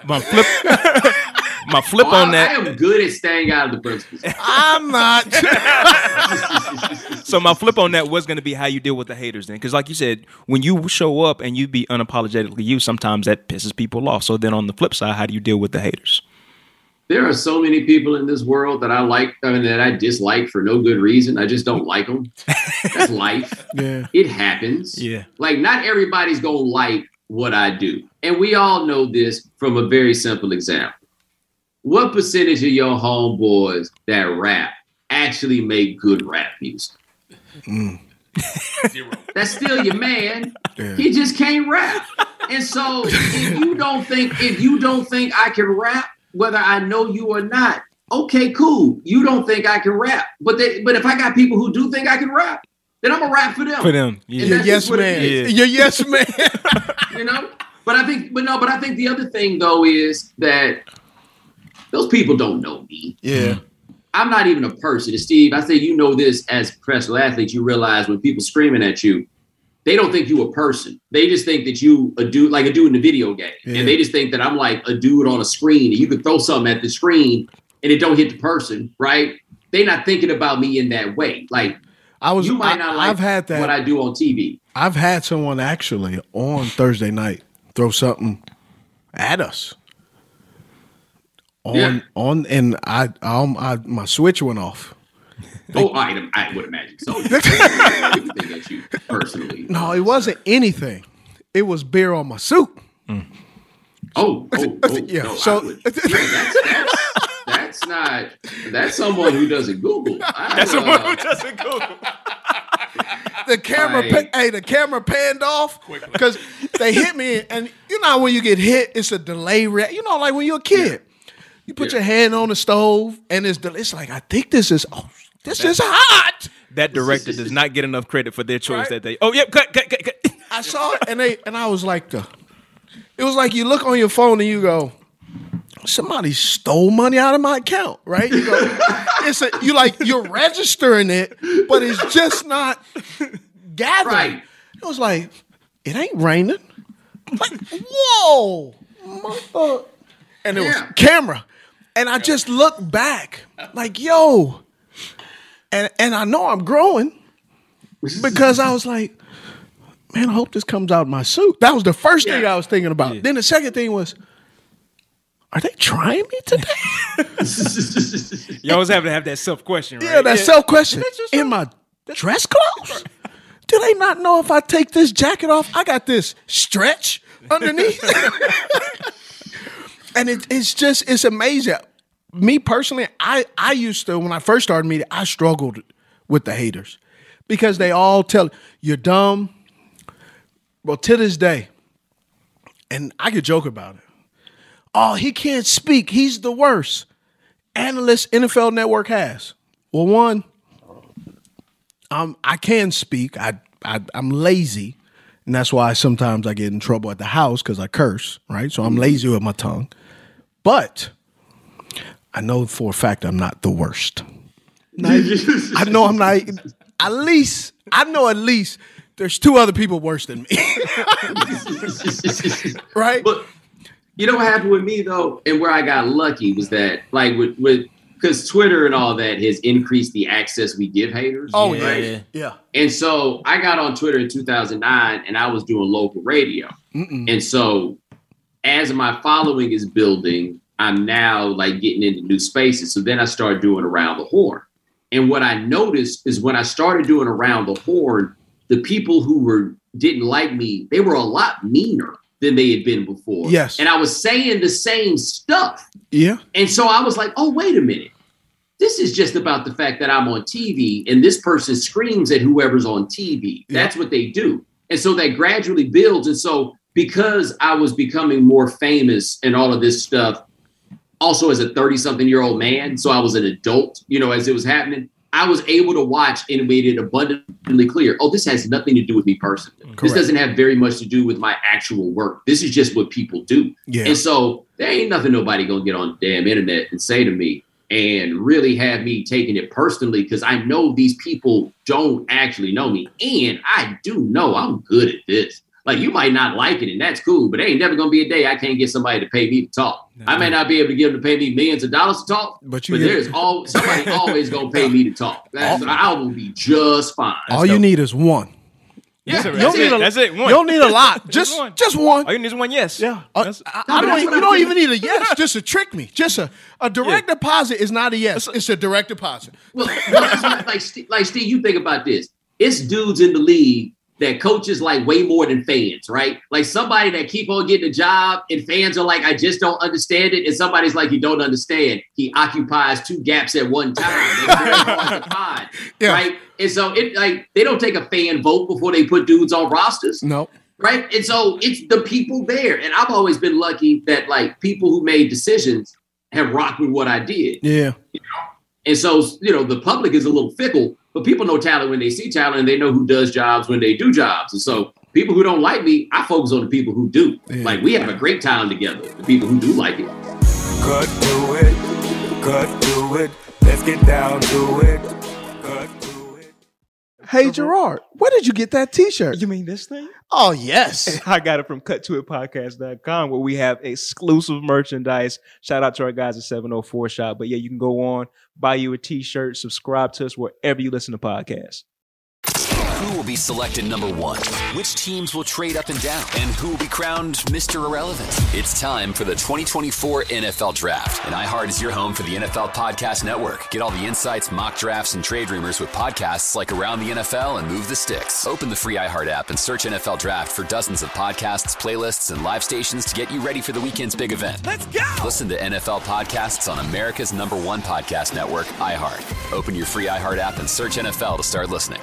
that. I am good at staying out of the principal's office. I'm not. So my flip on that was going to be how you deal with the haters then. Because like you said, when you show up and you be unapologetically you, sometimes that pisses people off. So then on the flip side, how do you deal with the haters? There are so many people in this world that that I dislike for no good reason. I just don't like them. That's life. Yeah. It happens. Yeah. Like not everybody's going to like what I do. And we all know this from a very simple example. What percentage of your homeboys that rap actually make good rap music? That's still your man. Yeah. He just can't rap. And so if you don't think I can rap, whether I know you or not, okay, cool. You don't think I can rap. But if I got people who do think I can rap, then I'm going to rap for them. For them. Yeah. You're yes man. You're yes man. You know? But I think the other thing though is that those people don't know me. Yeah. I'm not even a person. And Steve, I say you know this as a professional athlete, you realize when people screaming at you, they don't think you a person. They just think that you a dude in the video game. Yeah. And they just think that I'm like a dude on a screen and you could throw something at the screen and it don't hit the person, right? They're not thinking about me in that way. Like You might not like I've had that. what I do on TV. I've had someone actually on Thursday night throw something at us. And my switch went off. I would imagine so. Anything at you personally? No, it wasn't anything. It was beer on my suit. Yeah. No, so that's someone who doesn't Google. That's someone who doesn't Google. The camera panned off because they hit me, and you know when you get hit, it's a delay. Like when you're a kid, you put your hand on the stove, and it's like I think this is hot. That director does not get enough credit for their choice that they. Oh, yep, cut. I saw it, and I was like it was like you look on your phone and you go, somebody stole money out of my account, right? You go, you're registering it, but it's just not gathering. Right. It was like, it ain't raining. Like, whoa. And it was camera. And I just looked back like, yo. And I know I'm growing because I was like, man, I hope this comes out of my suit. That was the first thing I was thinking about. Yeah. Then the second thing was, are they trying me today? You always have to have that self-question, right? Yeah, that self-question. In my dress clothes? Do they not know if I take this jacket off, I got this stretch underneath? And it's amazing. Me personally, I used to, when I first started media, I struggled with the haters because they all tell you're dumb. Well, to this day, and I could joke about it. Oh, he can't speak. He's the worst analyst NFL Network has. Well, one, I can speak. I'm lazy, and that's why sometimes I get in trouble at the house because I curse, right? So I'm lazy with my tongue. But I know for a fact I'm not the worst. I know I'm not. At least there's two other people worse than me. Right? But you know what happened with me though, and where I got lucky was that like with because Twitter and all that has increased the access we give haters. Oh, right? Yeah. And so I got on Twitter in 2009 and I was doing local radio. And so as my following is building, I'm now like getting into new spaces. So then I started doing Around the Horn. And what I noticed is when I started doing Around the Horn, the people who didn't like me, they were a lot meaner than they had been before. Yes. And I was saying the same stuff. Yeah. And so I was like, oh, wait a minute. This is just about the fact that I'm on TV and this person screams at whoever's on TV. That's what they do. And so that gradually builds. And so because I was becoming more famous and all of this stuff, also as a 30-something-year-old man, so I was an adult, as it was happening, I was able to watch and made it abundantly clear, this has nothing to do with me personally. Correct. This doesn't have very much to do with my actual work. This is just what people do. Yeah. And so there ain't nothing nobody gonna get on the damn internet and say to me and really have me taking it personally because I know these people don't actually know me. And I do know I'm good at this. Like, you might not like it, and that's cool, but there ain't never going to be a day I can't get somebody to pay me to talk. I may not be able to get them to pay me millions of dollars to talk, but there's somebody always going to pay me to talk. I will be just fine. All you need is one. Yeah, that's it. One. You don't need a lot. Just one. All you need is one yes. Yeah. You don't even need a yes just to trick me. Just a direct deposit is not a yes. It's a direct deposit. Well, it's like Steve, you think about this. It's dudes in the league that coaches like way more than fans, right? Like somebody that keep on getting a job and fans are like, I just don't understand it. And somebody's like, you don't understand. He occupies two gaps at one time. That's very hard to find, right? And so they don't take a fan vote before they put dudes on rosters. No. Right? And so it's the people there. And I've always been lucky that like people who made decisions have rocked with what I did. Yeah. And so, the public is a little fickle, but people know talent when they see talent and they know who does jobs when they do jobs. And so people who don't like me, I focus on the people who do. Yeah. Like we have a great time together, the people who do like it. Cut to it. Let's get down to it. Cut to it. Hey, Gerard, where did you get that T-shirt? You mean this thing? Oh, yes. I got it from cuttoitpodcast.com where we have exclusive merchandise. Shout out to our guys at 704 Shop. But yeah, you can go on, buy you a T-shirt, subscribe to us wherever you listen to podcasts. Who will be selected number one? Which teams will trade up and down? And who will be crowned Mr. Irrelevant? It's time for the 2024 NFL Draft. And iHeart is your home for the NFL Podcast Network. Get all the insights, mock drafts, and trade rumors with podcasts like Around the NFL and Move the Sticks. Open the free iHeart app and search NFL Draft for dozens of podcasts, playlists, and live stations to get you ready for the weekend's big event. Let's go! Listen to NFL podcasts on America's #1 podcast network, iHeart. Open your free iHeart app and search NFL to start listening.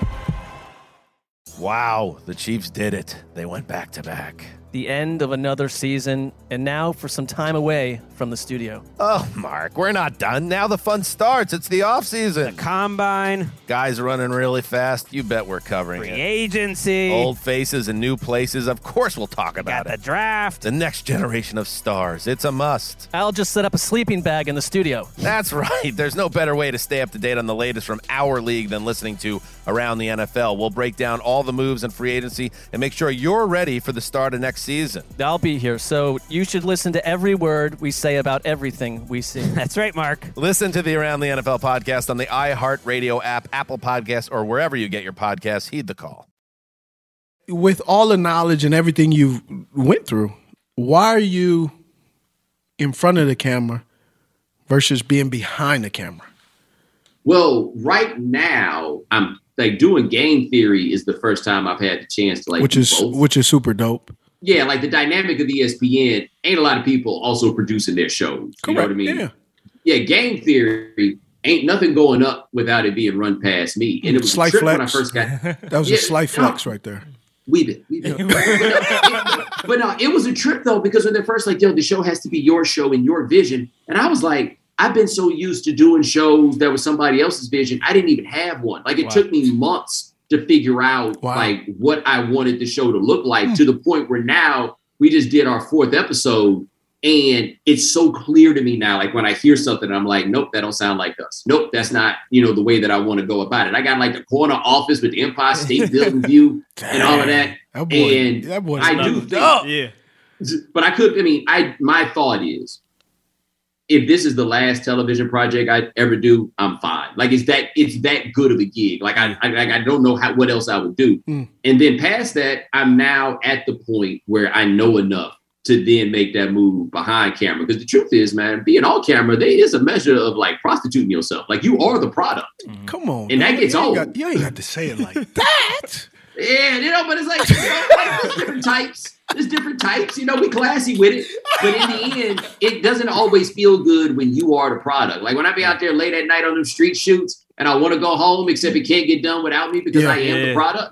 Wow, the Chiefs did it. They went back-to-back. The end of another season, and now for some time away from the studio. Oh, Mark, we're not done. Now the fun starts. It's the offseason. Combine, Guys are running really fast. You bet we're covering free it. agency, Old faces and new places. Of course we'll talk about got it. the draft. The next generation of stars. It's a must. I'll just set up a sleeping bag in the studio. That's right. There's no better way to stay up to date on the latest from our league than listening to Around the NFL. We'll break down all the moves in free agency and make sure you're ready for the start of next season. I'll be here, so you should listen to every word we say about everything we see. That's right, Mark. Listen to the Around the NFL podcast on the iHeartRadio app, Apple Podcasts, or wherever you get your podcasts. Heed the call. With all the knowledge and everything you went through, why are you in front of the camera versus being behind the camera? Well, right now, I'm like doing Game Theory is the first time I've had the chance to which do is both. super dope. Yeah, like the dynamic of ESPN, ain't a lot of people also producing their shows. You know what I mean? Yeah, Game Theory ain't nothing going up without it being run past me. And it was a Slight trip flex. when I first got That was a slight flex right there. We did. But no, it was a trip though, because when they're first like, yo, the show has to be your show and your vision. And I was like, I've been so used to doing shows that was somebody else's vision. I didn't even have one. Like it took me months to figure out like what I wanted the show to look like, to the point where now we just did our 4th episode and it's so clear to me now. Like when I hear something, I'm like, nope, that don't sound like us. Nope, that's not, the way that I want to go about it. I got like the corner office with the Empire State Building view and all of that. That boy I do think, but my thought is, if this is the last television project I ever do, I'm fine. Like it's that good of a gig. Like I don't know what else I would do. And then past that, I'm now at the point where I know enough to then make that move behind camera. Because the truth is, man, being on camera, there is a measure of like prostituting yourself. Like you are the product. Come on, and that gets old. You ain't got to say it like that. Yeah, but it's like there's different types. There's different types, we classy with it. But in the end, it doesn't always feel good when you are the product. Like when I be out there late at night on them street shoots and I want to go home, except it can't get done without me because I am the product.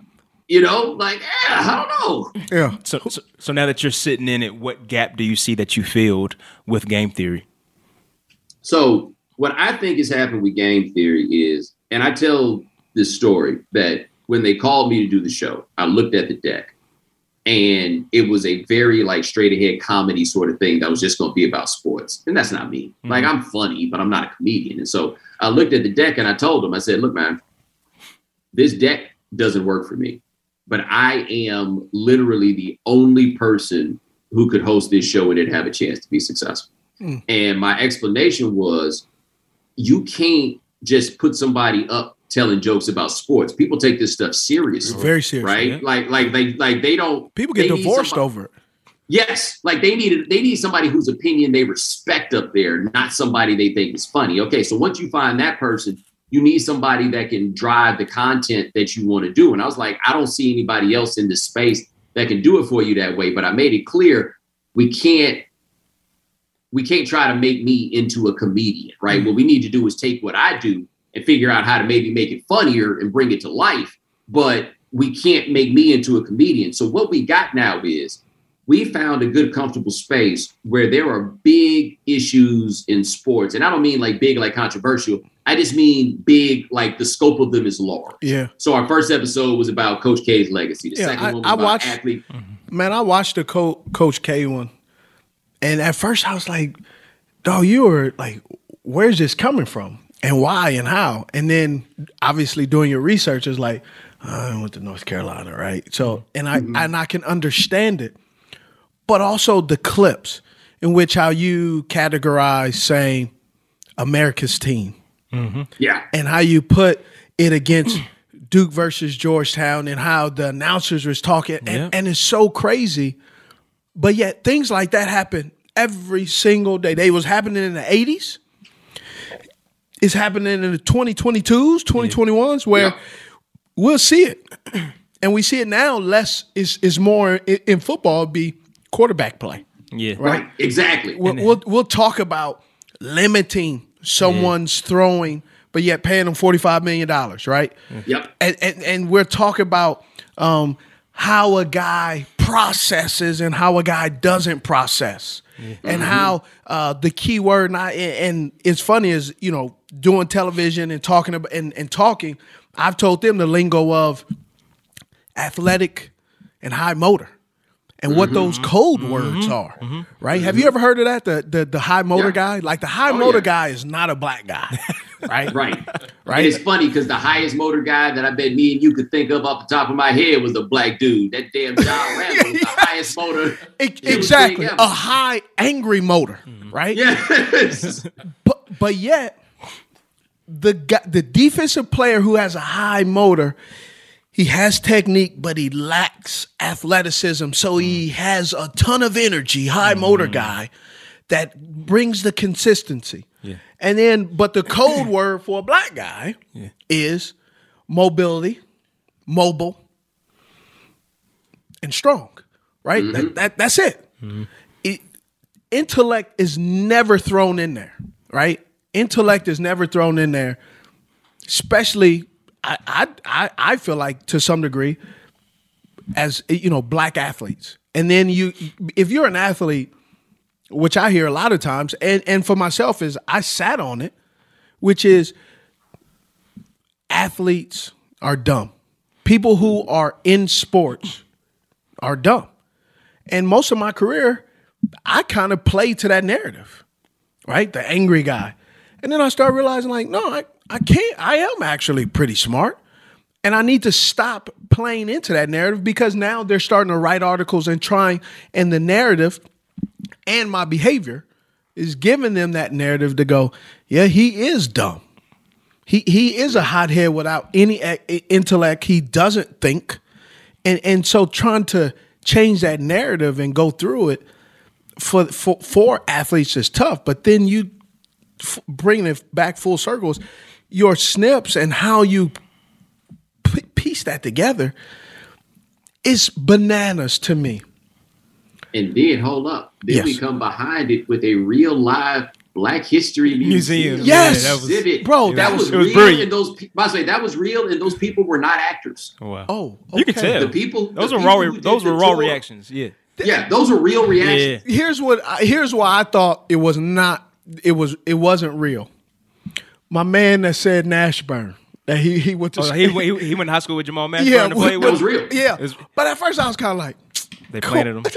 I don't know. Yeah. So now that you're sitting in it, what gap do you see that you filled with Game Theory? So what I think has happened with Game Theory is, and I tell this story that when they called me to do the show, I looked at the deck. And it was a very like straight ahead comedy sort of thing that was just going to be about sports. And that's not me. Like I'm funny, but I'm not a comedian. And so I looked at the deck and I told him, I said, look, man, this deck doesn't work for me, but I am literally the only person who could host this show and it have a chance to be successful. And my explanation was, you can't just put somebody up telling jokes about sports. People take this stuff seriously. Very serious, right? Yeah. They don't. People get divorced over it. Yes, like they need somebody whose opinion they respect up there, not somebody they think is funny. Okay, so once you find that person, you need somebody that can drive the content that you want to do. And I was like, I don't see anybody else in this space that can do it for you that way. But I made it clear we can't try to make me into a comedian, right? What we need to do is take what I do and figure out how to maybe make it funnier and bring it to life. But we can't make me into a comedian. So what we got now is we found a good, comfortable space where there are big issues in sports. And I don't mean like big, like controversial. I just mean big, like the scope of them is large. Yeah. So our first episode was about Coach K's legacy. The second one was about athlete. Man, I watched the Coach K one. And at first I was like, dog, you were like, where's this coming from? And why and how? And then obviously doing your research is like, I went to North Carolina, right? So, and I can understand it. But also the clips in which how you categorize saying America's team. Yeah. And how you put it against Duke versus Georgetown and how the announcers was talking, and it's so crazy. But yet things like that happen every single day. They was happening in the 80s. It's happening in the 2022s, 2021s, where we'll see it. And we see it now less is more in football, it'd be quarterback play. Yeah. Right. Exactly. We'll talk about limiting someone's throwing, but yet paying them $45 million, right? Yep. And we're talking about how a guy processes and how a guy doesn't process. And how the key word, and it's funny is, doing television and talking about and talking, I've told them the lingo of athletic and high motor and what those code words are, right? Have you ever heard of that? The high motor guy? Like the high motor guy is not a black guy, right? Right. And it's funny because the highest motor guy that I bet me and you could think of off the top of my head was a black dude. That damn John Randall was the highest motor. Exactly. A high angry motor, right? Yes. But yet the defensive player who has a high motor, he has technique, but he lacks athleticism. So he has a ton of energy, high motor guy that brings the consistency. Yeah. And then, but the code word for a black guy is mobility, mobile, and strong, right? That's it. Intellect is never thrown in there, right? Intellect is never thrown in there, especially I feel like to some degree as black athletes. And then if you're an athlete, which I hear a lot of times, and for myself is I sat on it, which is athletes are dumb. People who are in sports are dumb. And most of my career, I kind of played to that narrative, right? The angry guy. And then I started realizing no, I can't. I am actually pretty smart. And I need to stop playing into that narrative because now they're starting to write articles and and the narrative and my behavior is giving them that narrative to go, yeah, he is dumb. He is a hothead without any intellect. He doesn't think. And so trying to change that narrative and go through it for athletes is tough. But then you bring it back full circles, your snips and how you piece that together is bananas to me. And then hold up. Then we come behind it with a real live Black History Museum. Yes, exhibit. Bro, that was real. Brilliant. And by the way, that was real, and those people were not actors. Oh, wow. Oh, okay. You can tell. The people. Those were raw reactions. Yeah. Yeah, those are real reactions. Yeah. Here's why I thought it was not. It wasn't real. My man that said Nashburn. That he went to he went to high school with Jamal Mashburn yeah, to play with. That was real. Yeah, but at first I was kind of like, they planted him.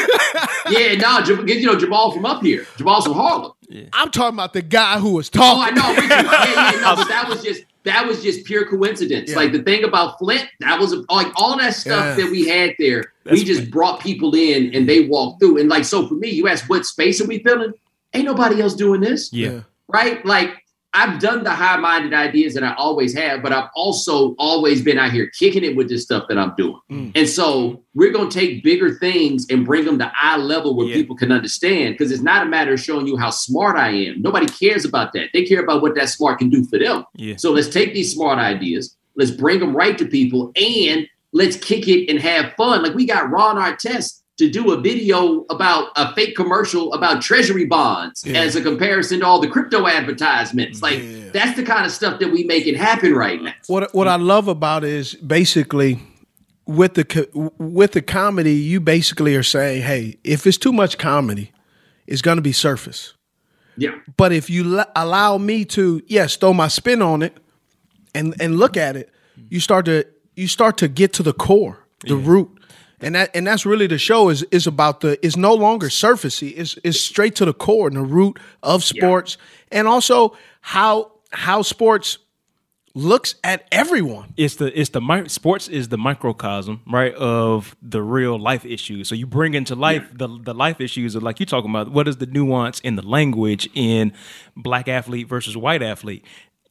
Yeah, no, Jamal from up here. Jamal's from Harlem. Yeah. I'm talking about the guy who was Oh, talking. I know. No, but that was just pure coincidence. Yeah. Like the thing about Flint, that was like all that stuff that we had there. We just brought people in and they walked through. And like, so for me, you asked what space are we filling? Ain't nobody else doing this. Yeah. Right? Like I've done the high-minded ideas that I always have, but I've also always been out here kicking it with this stuff that I'm doing. And so we're going to take bigger things and bring them to eye level where people can understand, because it's not a matter of showing you how smart I am. Nobody cares about that. They care about what that smart can do for them. Yeah. So let's take these smart ideas, let's bring them right to people, and let's kick it and have fun. Like we got Ron Artest to do a video about a fake commercial about treasury bonds as a comparison to all the crypto advertisements. Like that's the kind of stuff that we make it happen right now. What I love about it is basically with the comedy, you basically are saying, hey, if it's too much comedy, it's going to be surface. Yeah. But if you allow me to, throw my spin on it and look at it, you start to get to the core, the root. And that's really the show is about it's no longer surfacey. It's straight to the core and the root of sports, and also how sports looks at everyone. Sports is the microcosm, right, of the real life issues. So you bring into life the life issues of, like you're talking about, what is the nuance in the language in black athlete versus white athlete.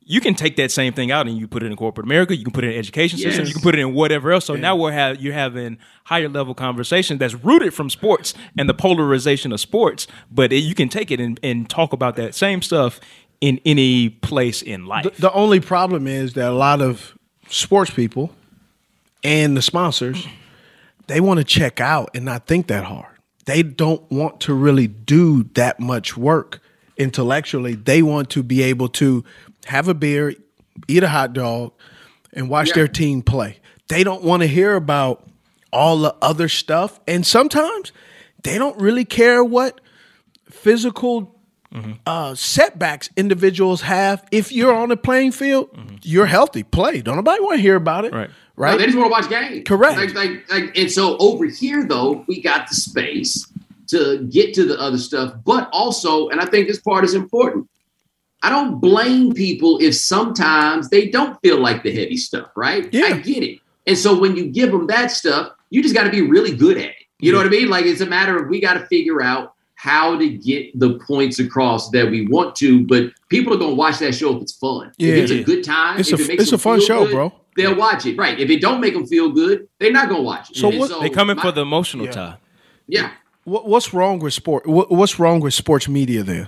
you can take that same thing out and you put it in corporate America. You can put it in education system. Yes. You can put it in whatever else. So now you're having higher level conversation that's rooted from sports and the polarization of sports. But you can take it and talk about that same stuff in any place in life. The only problem is that a lot of sports people and the sponsors, they want to check out and not think that hard. They don't want to really do that much work intellectually. They want to be able to have a beer, eat a hot dog, and watch their team play. They don't want to hear about all the other stuff. And sometimes they don't really care what physical setbacks individuals have. If you're on the playing field, you're healthy. Play. Don't nobody want to hear about it. Right. No, they just want to watch games. Correct. And so over here, though, we got the space to get to the other stuff, but also, and I think this part is important, I don't blame people if sometimes they don't feel like the heavy stuff, right? Yeah. I get it. And so when you give them that stuff, you just got to be really good at it. You know what I mean? Like, it's a matter of, we got to figure out how to get the points across that we want to, but people are going to watch that show if it's fun. Yeah. If it's a good time, It's if it makes a them fun feel show, good, bro. they'll watch it. Right. If it don't make them feel good, they're not going to watch it. So And They come in for the emotional tie. Yeah. What's wrong with sport? What's wrong with sports media then?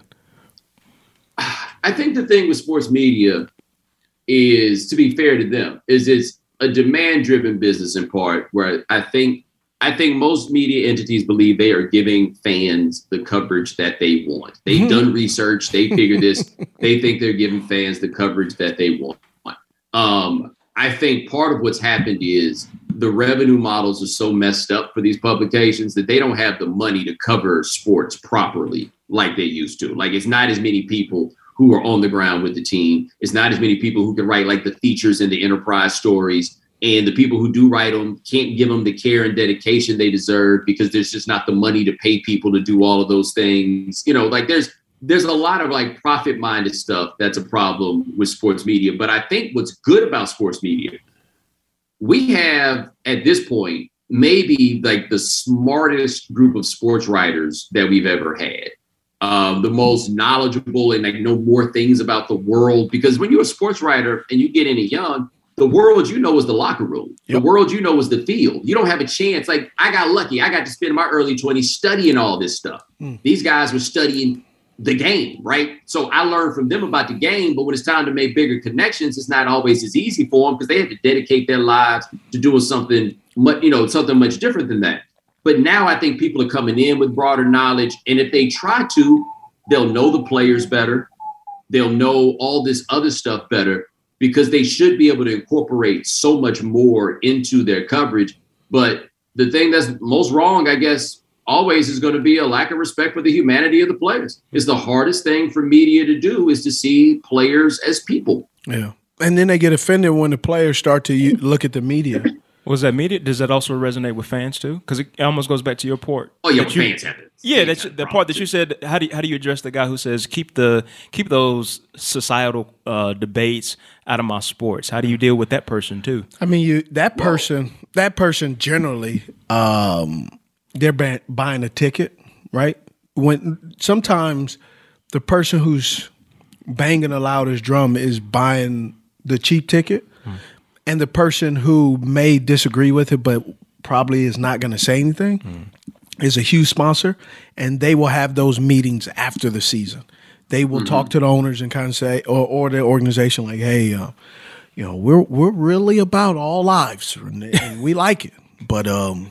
I think the thing with sports media is, to be fair to them, is it's a demand-driven business in part, where I think most media entities believe they are giving fans the coverage that they want. They've done research. They figure this. They think they're giving fans the coverage that they want. I think part of what's happened is the revenue models are so messed up for these publications that they don't have the money to cover sports properly like they used to. Like, it's not as many people who are on the ground with the team. It's not as many people who can write like the features and the enterprise stories. And the people who do write them can't give them the care and dedication they deserve because there's just not the money to pay people to do all of those things. You know, like there's a lot of like profit-minded stuff that's a problem with sports media. But I think what's good about sports media, we have at this point maybe like the smartest group of sports writers that we've ever had. The most knowledgeable and like know more things about the world. Because when you're a sports writer and you get in it young, the world you know is the locker room. Yep. The world you know is the field. You don't have a chance. Like, I got lucky. I got to spend my early 20s studying all this stuff. These guys were studying the game, right? So I learned from them about the game, but when it's time to make bigger connections, it's not always as easy for them because they have to dedicate their lives to doing something much different than that. But now I think people are coming in with broader knowledge, and if they try to, they'll know the players better. They'll know all this other stuff better, because they should be able to incorporate so much more into their coverage. But the thing that's most wrong, I guess, always is going to be a lack of respect for the humanity of the players. It's the hardest thing for media to do, is to see players as people. Yeah. And then they get offended when the players start to look at the media. Was that media? Does that also resonate with fans too? Because it almost goes back to your part. Oh yeah, fans have it. Yeah, that's the part that you said. How do you address the guy who says keep those societal debates out of my sports? How do you deal with that person too? I mean, that person generally, they're buying a ticket, right? When sometimes the person who's banging the loudest drum is buying the cheap ticket. And the person who may disagree with it but probably is not going to say anything is a huge sponsor, and they will have those meetings after the season. They will talk to the owners and kind of say, or the organization, like, hey, we're really about all lives, and we like it, but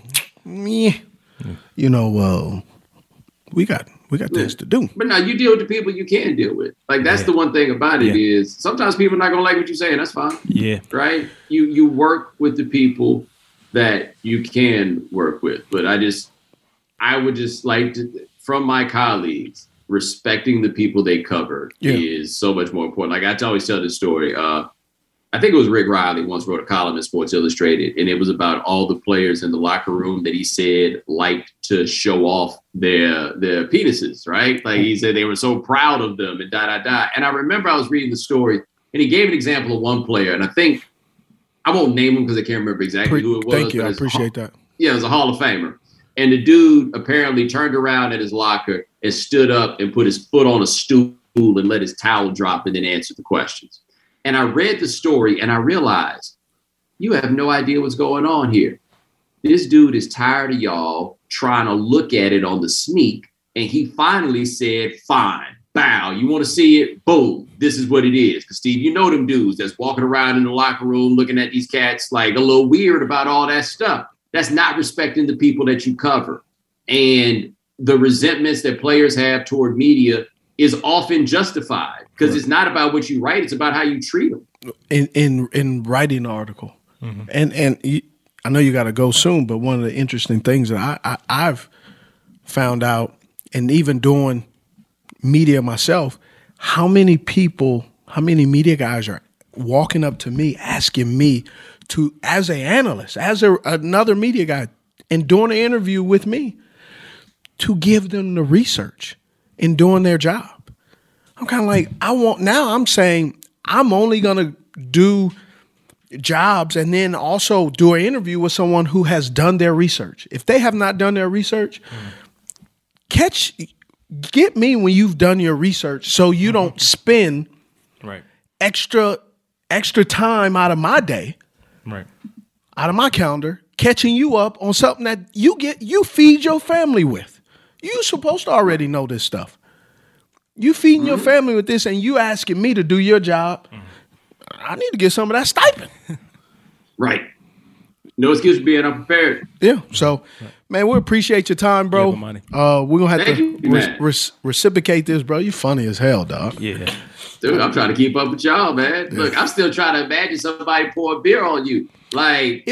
we got things to do. But now you deal with the people you can deal with. Like, that's the one thing about it is sometimes people are not gonna like what you're saying. That's fine. Yeah. Right. You work with the people that you can work with. But I would just like to, from my colleagues, respecting the people they cover is so much more important. Like, I always tell this story. I think it was Rick Riley once wrote a column in Sports Illustrated, and it was about all the players in the locker room that he said liked to show off their penises, right? Like, he said they were so proud of them and da-da-da. And I remember I was reading the story, and he gave an example of one player, and I think, I won't name him because I can't remember exactly who it was. Thank you. I appreciate that. Yeah, it was a Hall of Famer. And the dude apparently turned around at his locker and stood up and put his foot on a stool and let his towel drop and then answered the questions. And I read the story and I realized you have no idea what's going on here. This dude is tired of y'all trying to look at it on the sneak. And he finally said, fine, bow. You want to see it? Boom. This is what it is. Because, Steve, you know them dudes that's walking around in the locker room looking at these cats like a little weird about all that stuff. That's not respecting the people that you cover. And the resentments that players have toward media is often justified because it's not about what you write. It's about how you treat them. In writing an article. And I know you got to go soon, but one of the interesting things that I've found out, and even doing media myself, how many media guys are walking up to me, asking me to, as an analyst, another media guy, and doing an interview with me, to give them the research in doing their job. I'm kind of like, I'm saying I'm only going to do jobs and then also do an interview with someone who has done their research. If they have not done their research, get me when you've done your research so you don't spend extra time out of my day, out of my calendar, catching you up on something that you feed your family with. You're supposed to already know this stuff. You feeding your family with this and you asking me to do your job. I need to get some of that stipend. Right. No excuse for being unprepared. Yeah. So, man, we appreciate your time, bro. We're going to have to reciprocate this, bro. You funny as hell, dog. Yeah. Dude, I'm trying to keep up with y'all, man. Look, I'm still trying to imagine somebody pour a beer on you. Hey,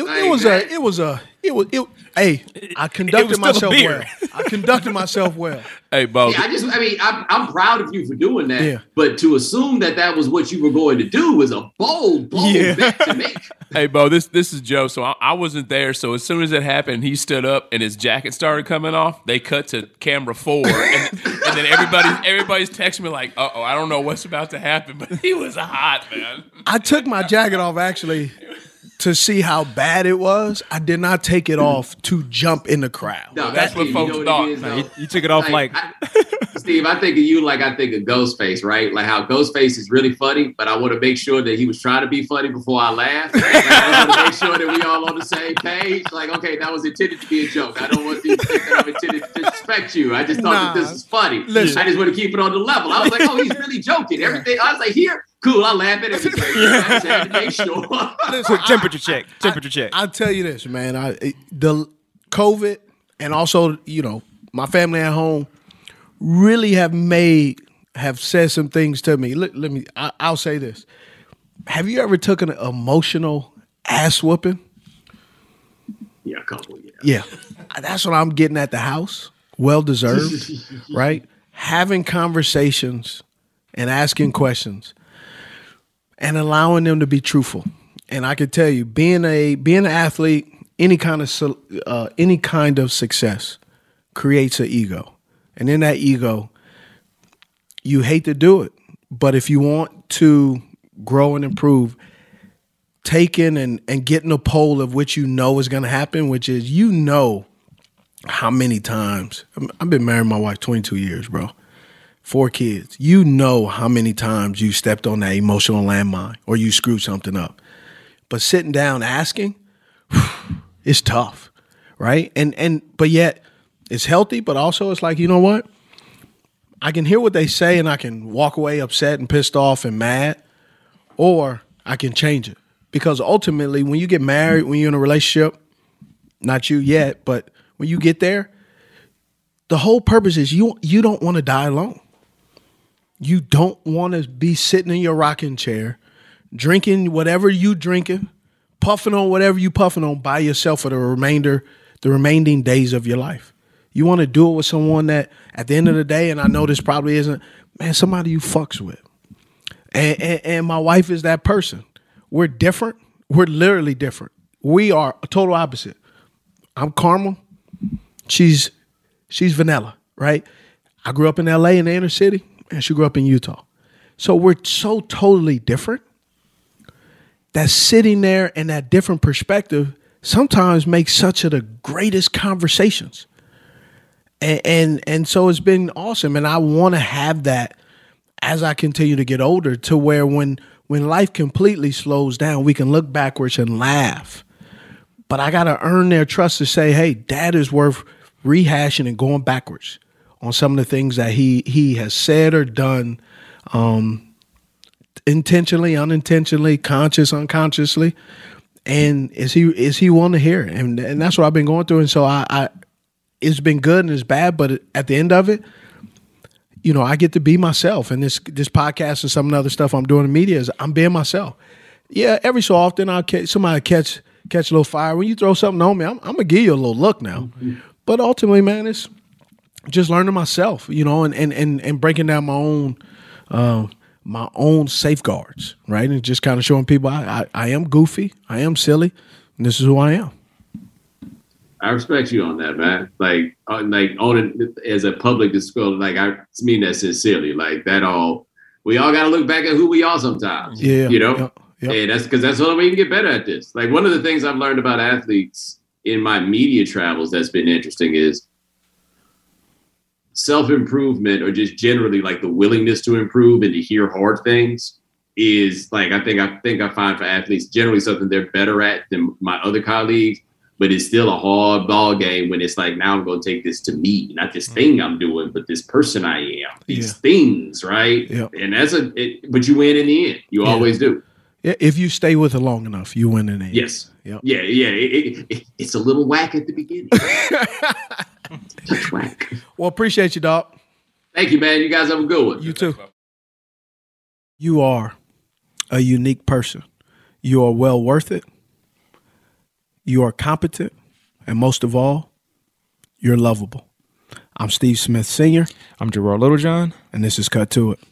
I conducted myself well. I conducted myself well. Hey, Bo. Yeah, I'm proud of you for doing that. Yeah. But to assume that was what you were going to do was a bold bet to make. Hey, Bo, this is Joe. So I wasn't there. So as soon as it happened, he stood up and his jacket started coming off. They cut to camera 4, and then everybody's texting me like, "Uh-oh, I don't know what's about to happen." But he was hot, man. I took my jacket off actually to see how bad it was. I did not take it off to jump in the crowd. No, that's what folks thought. You took it off Steve, I think of you like I think of Ghostface, right? Like how Ghostface is really funny, but I want to make sure that he was trying to be funny before I laugh. I want to make sure that we all on the same page. Like, okay, that was intended to be a joke. I don't want you to think that I'm intended to disrespect you. I just thought that this was funny. Listen. I just want to keep it on the level. I was like, oh, he's really joking. Everything. I was like, here, cool. I laugh at everything. I just had to make sure. Quick temperature check. I'll tell you this, man. The COVID and also, my family at home really have said some things to me. I'll say this. Have you ever taken an emotional ass whooping? Yeah, a couple, Yeah. That's what I'm getting at the house. Well deserved, right? Having conversations and asking questions and allowing them to be truthful. And I can tell you, being an athlete, any kind of success creates an ego. And in that ego, you hate to do it. But if you want to grow and improve, taking and getting a poll of which you know is going to happen, which is how many times. I've been married to my wife 22 years, bro. 4 kids. You know how many times you stepped on that emotional landmine or you screwed something up. But sitting down asking, it's tough, right? But yet it's healthy, but also it's like, you know what? I can hear what they say and I can walk away upset and pissed off and mad, or I can change it. Because ultimately, when you get married, when you're in a relationship, not you yet, but when you get there, the whole purpose is you don't want to die alone. You don't want to be sitting in your rocking chair, drinking whatever you drinking, puffing on whatever you puffing on by yourself for the remaining days of your life. You want to do it with someone that at the end of the day, and I know this probably isn't, man, somebody you fucks with. And my wife is that person. We're different. We're literally different. We are a total opposite. I'm caramel. She's vanilla, right? I grew up in LA in the inner city, and she grew up in Utah. So we're so totally different that sitting there in that different perspective sometimes makes such of the greatest conversations. And so it's been awesome. And I want to have that as I continue to get older, to where when when life completely slows down, we can look backwards and laugh. But I got to earn their trust to say, hey, Dad is worth rehashing and going backwards on some of the things that he has said or done, intentionally, unintentionally, conscious, unconsciously. And is he willing to hear it? And that's what I've been going through. And so I it's been good and it's bad, but at the end of it, you know, I get to be myself. And this podcast and some of the other stuff I'm doing in media is I'm being myself. Yeah, every so often somebody catch a little fire. When you throw something on me, I'm gonna give you a little look now. Mm-hmm. But ultimately, man, it's just learning myself, you know, and breaking down my own safeguards, right? And just kind of showing people I am goofy, I am silly, and this is who I am. I respect you on that, man. Like on it as a public disclosure, like I mean that sincerely. Like we all got to look back at who we are sometimes. Yeah, you know. Yep. And that's because that's the only way you can get better at this. Like one of the things I've learned about athletes in my media travels that's been interesting is self-improvement, or just generally like the willingness to improve and to hear hard things is like I find for athletes generally something they're better at than my other colleagues. But it's still a hard ball game when it's like, now I'm going to take this to me, not this thing I'm doing, but this person I am, these things, right? Yep. And but you win in the end. You always do. Yeah, if you stay with it long enough, you win in the end. Yes. Yep. Yeah. It's a little whack at the beginning. Touch whack. Well, appreciate you, dog. Thank you, man. You guys have a good one. You too. You are a unique person. You are well worth it. You are competent, and most of all, you're lovable. I'm Steve Smith Sr. I'm Gerard Littlejohn. And this is Cut To It.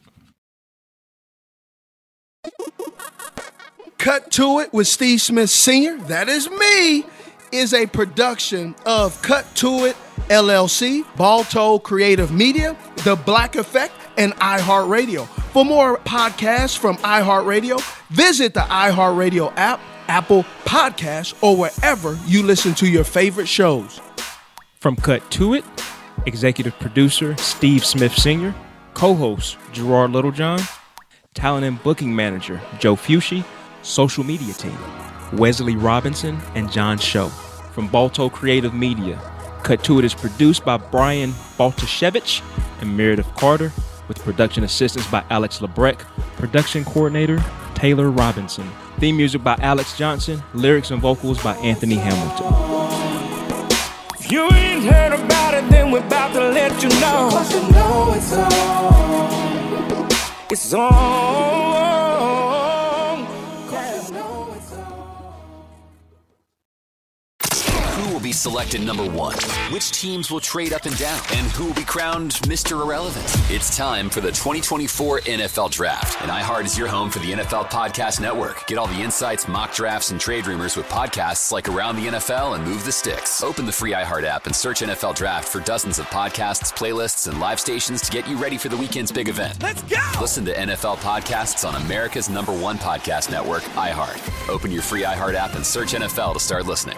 Cut To It with Steve Smith Sr., that is me, is a production of Cut To It, LLC, Balto Creative Media, The Black Effect, and iHeartRadio. For more podcasts from iHeartRadio, visit the iHeartRadio app, Apple Podcasts, or wherever you listen to your favorite shows. From Cut To It, executive producer Steve Smith Sr., co-host Gerard Littlejohn, talent and booking manager Joe Fucci, social media team Wesley Robinson and John Show. From Balto Creative Media, Cut To It is produced by Brian Baltashevich and Meredith Carter, with production assistance by Alex Lebrecht, production coordinator Taylor Robinson. Theme music by Alex Johnson, lyrics and vocals by Anthony Hamilton. If you ain't heard about it, then we're about to let you know. 'Cause you know it's on. It's on. Who will be selected number one? Which teams will trade up and down? And who will be crowned Mr. Irrelevant? It's time for the 2024 NFL Draft. And iHeart is your home for the NFL Podcast Network. Get all the insights, mock drafts, and trade rumors with podcasts like Around the NFL and Move the Sticks. Open the free iHeart app and search NFL Draft for dozens of podcasts, playlists, and live stations to get you ready for the weekend's big event. Let's go! Listen to NFL podcasts on America's #1 podcast network, iHeart. Open your free iHeart app and search NFL to start listening.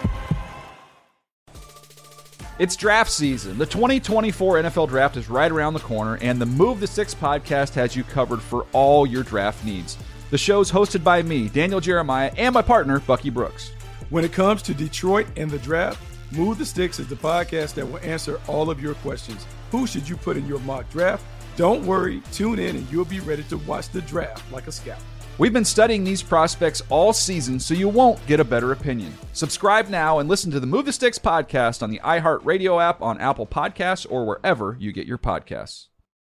It's draft season. The 2024 NFL Draft is right around the corner, and the Move the Sticks podcast has you covered for all your draft needs. The show's hosted by me, Daniel Jeremiah, and my partner, Bucky Brooks. When it comes to Detroit and the draft, Move the Sticks is the podcast that will answer all of your questions. Who should you put in your mock draft? Don't worry, tune in and you'll be ready to watch the draft like a scout. We've been studying these prospects all season, so you won't get a better opinion. Subscribe now and listen to the Move the Sticks podcast on the iHeartRadio app, on Apple Podcasts, or wherever you get your podcasts.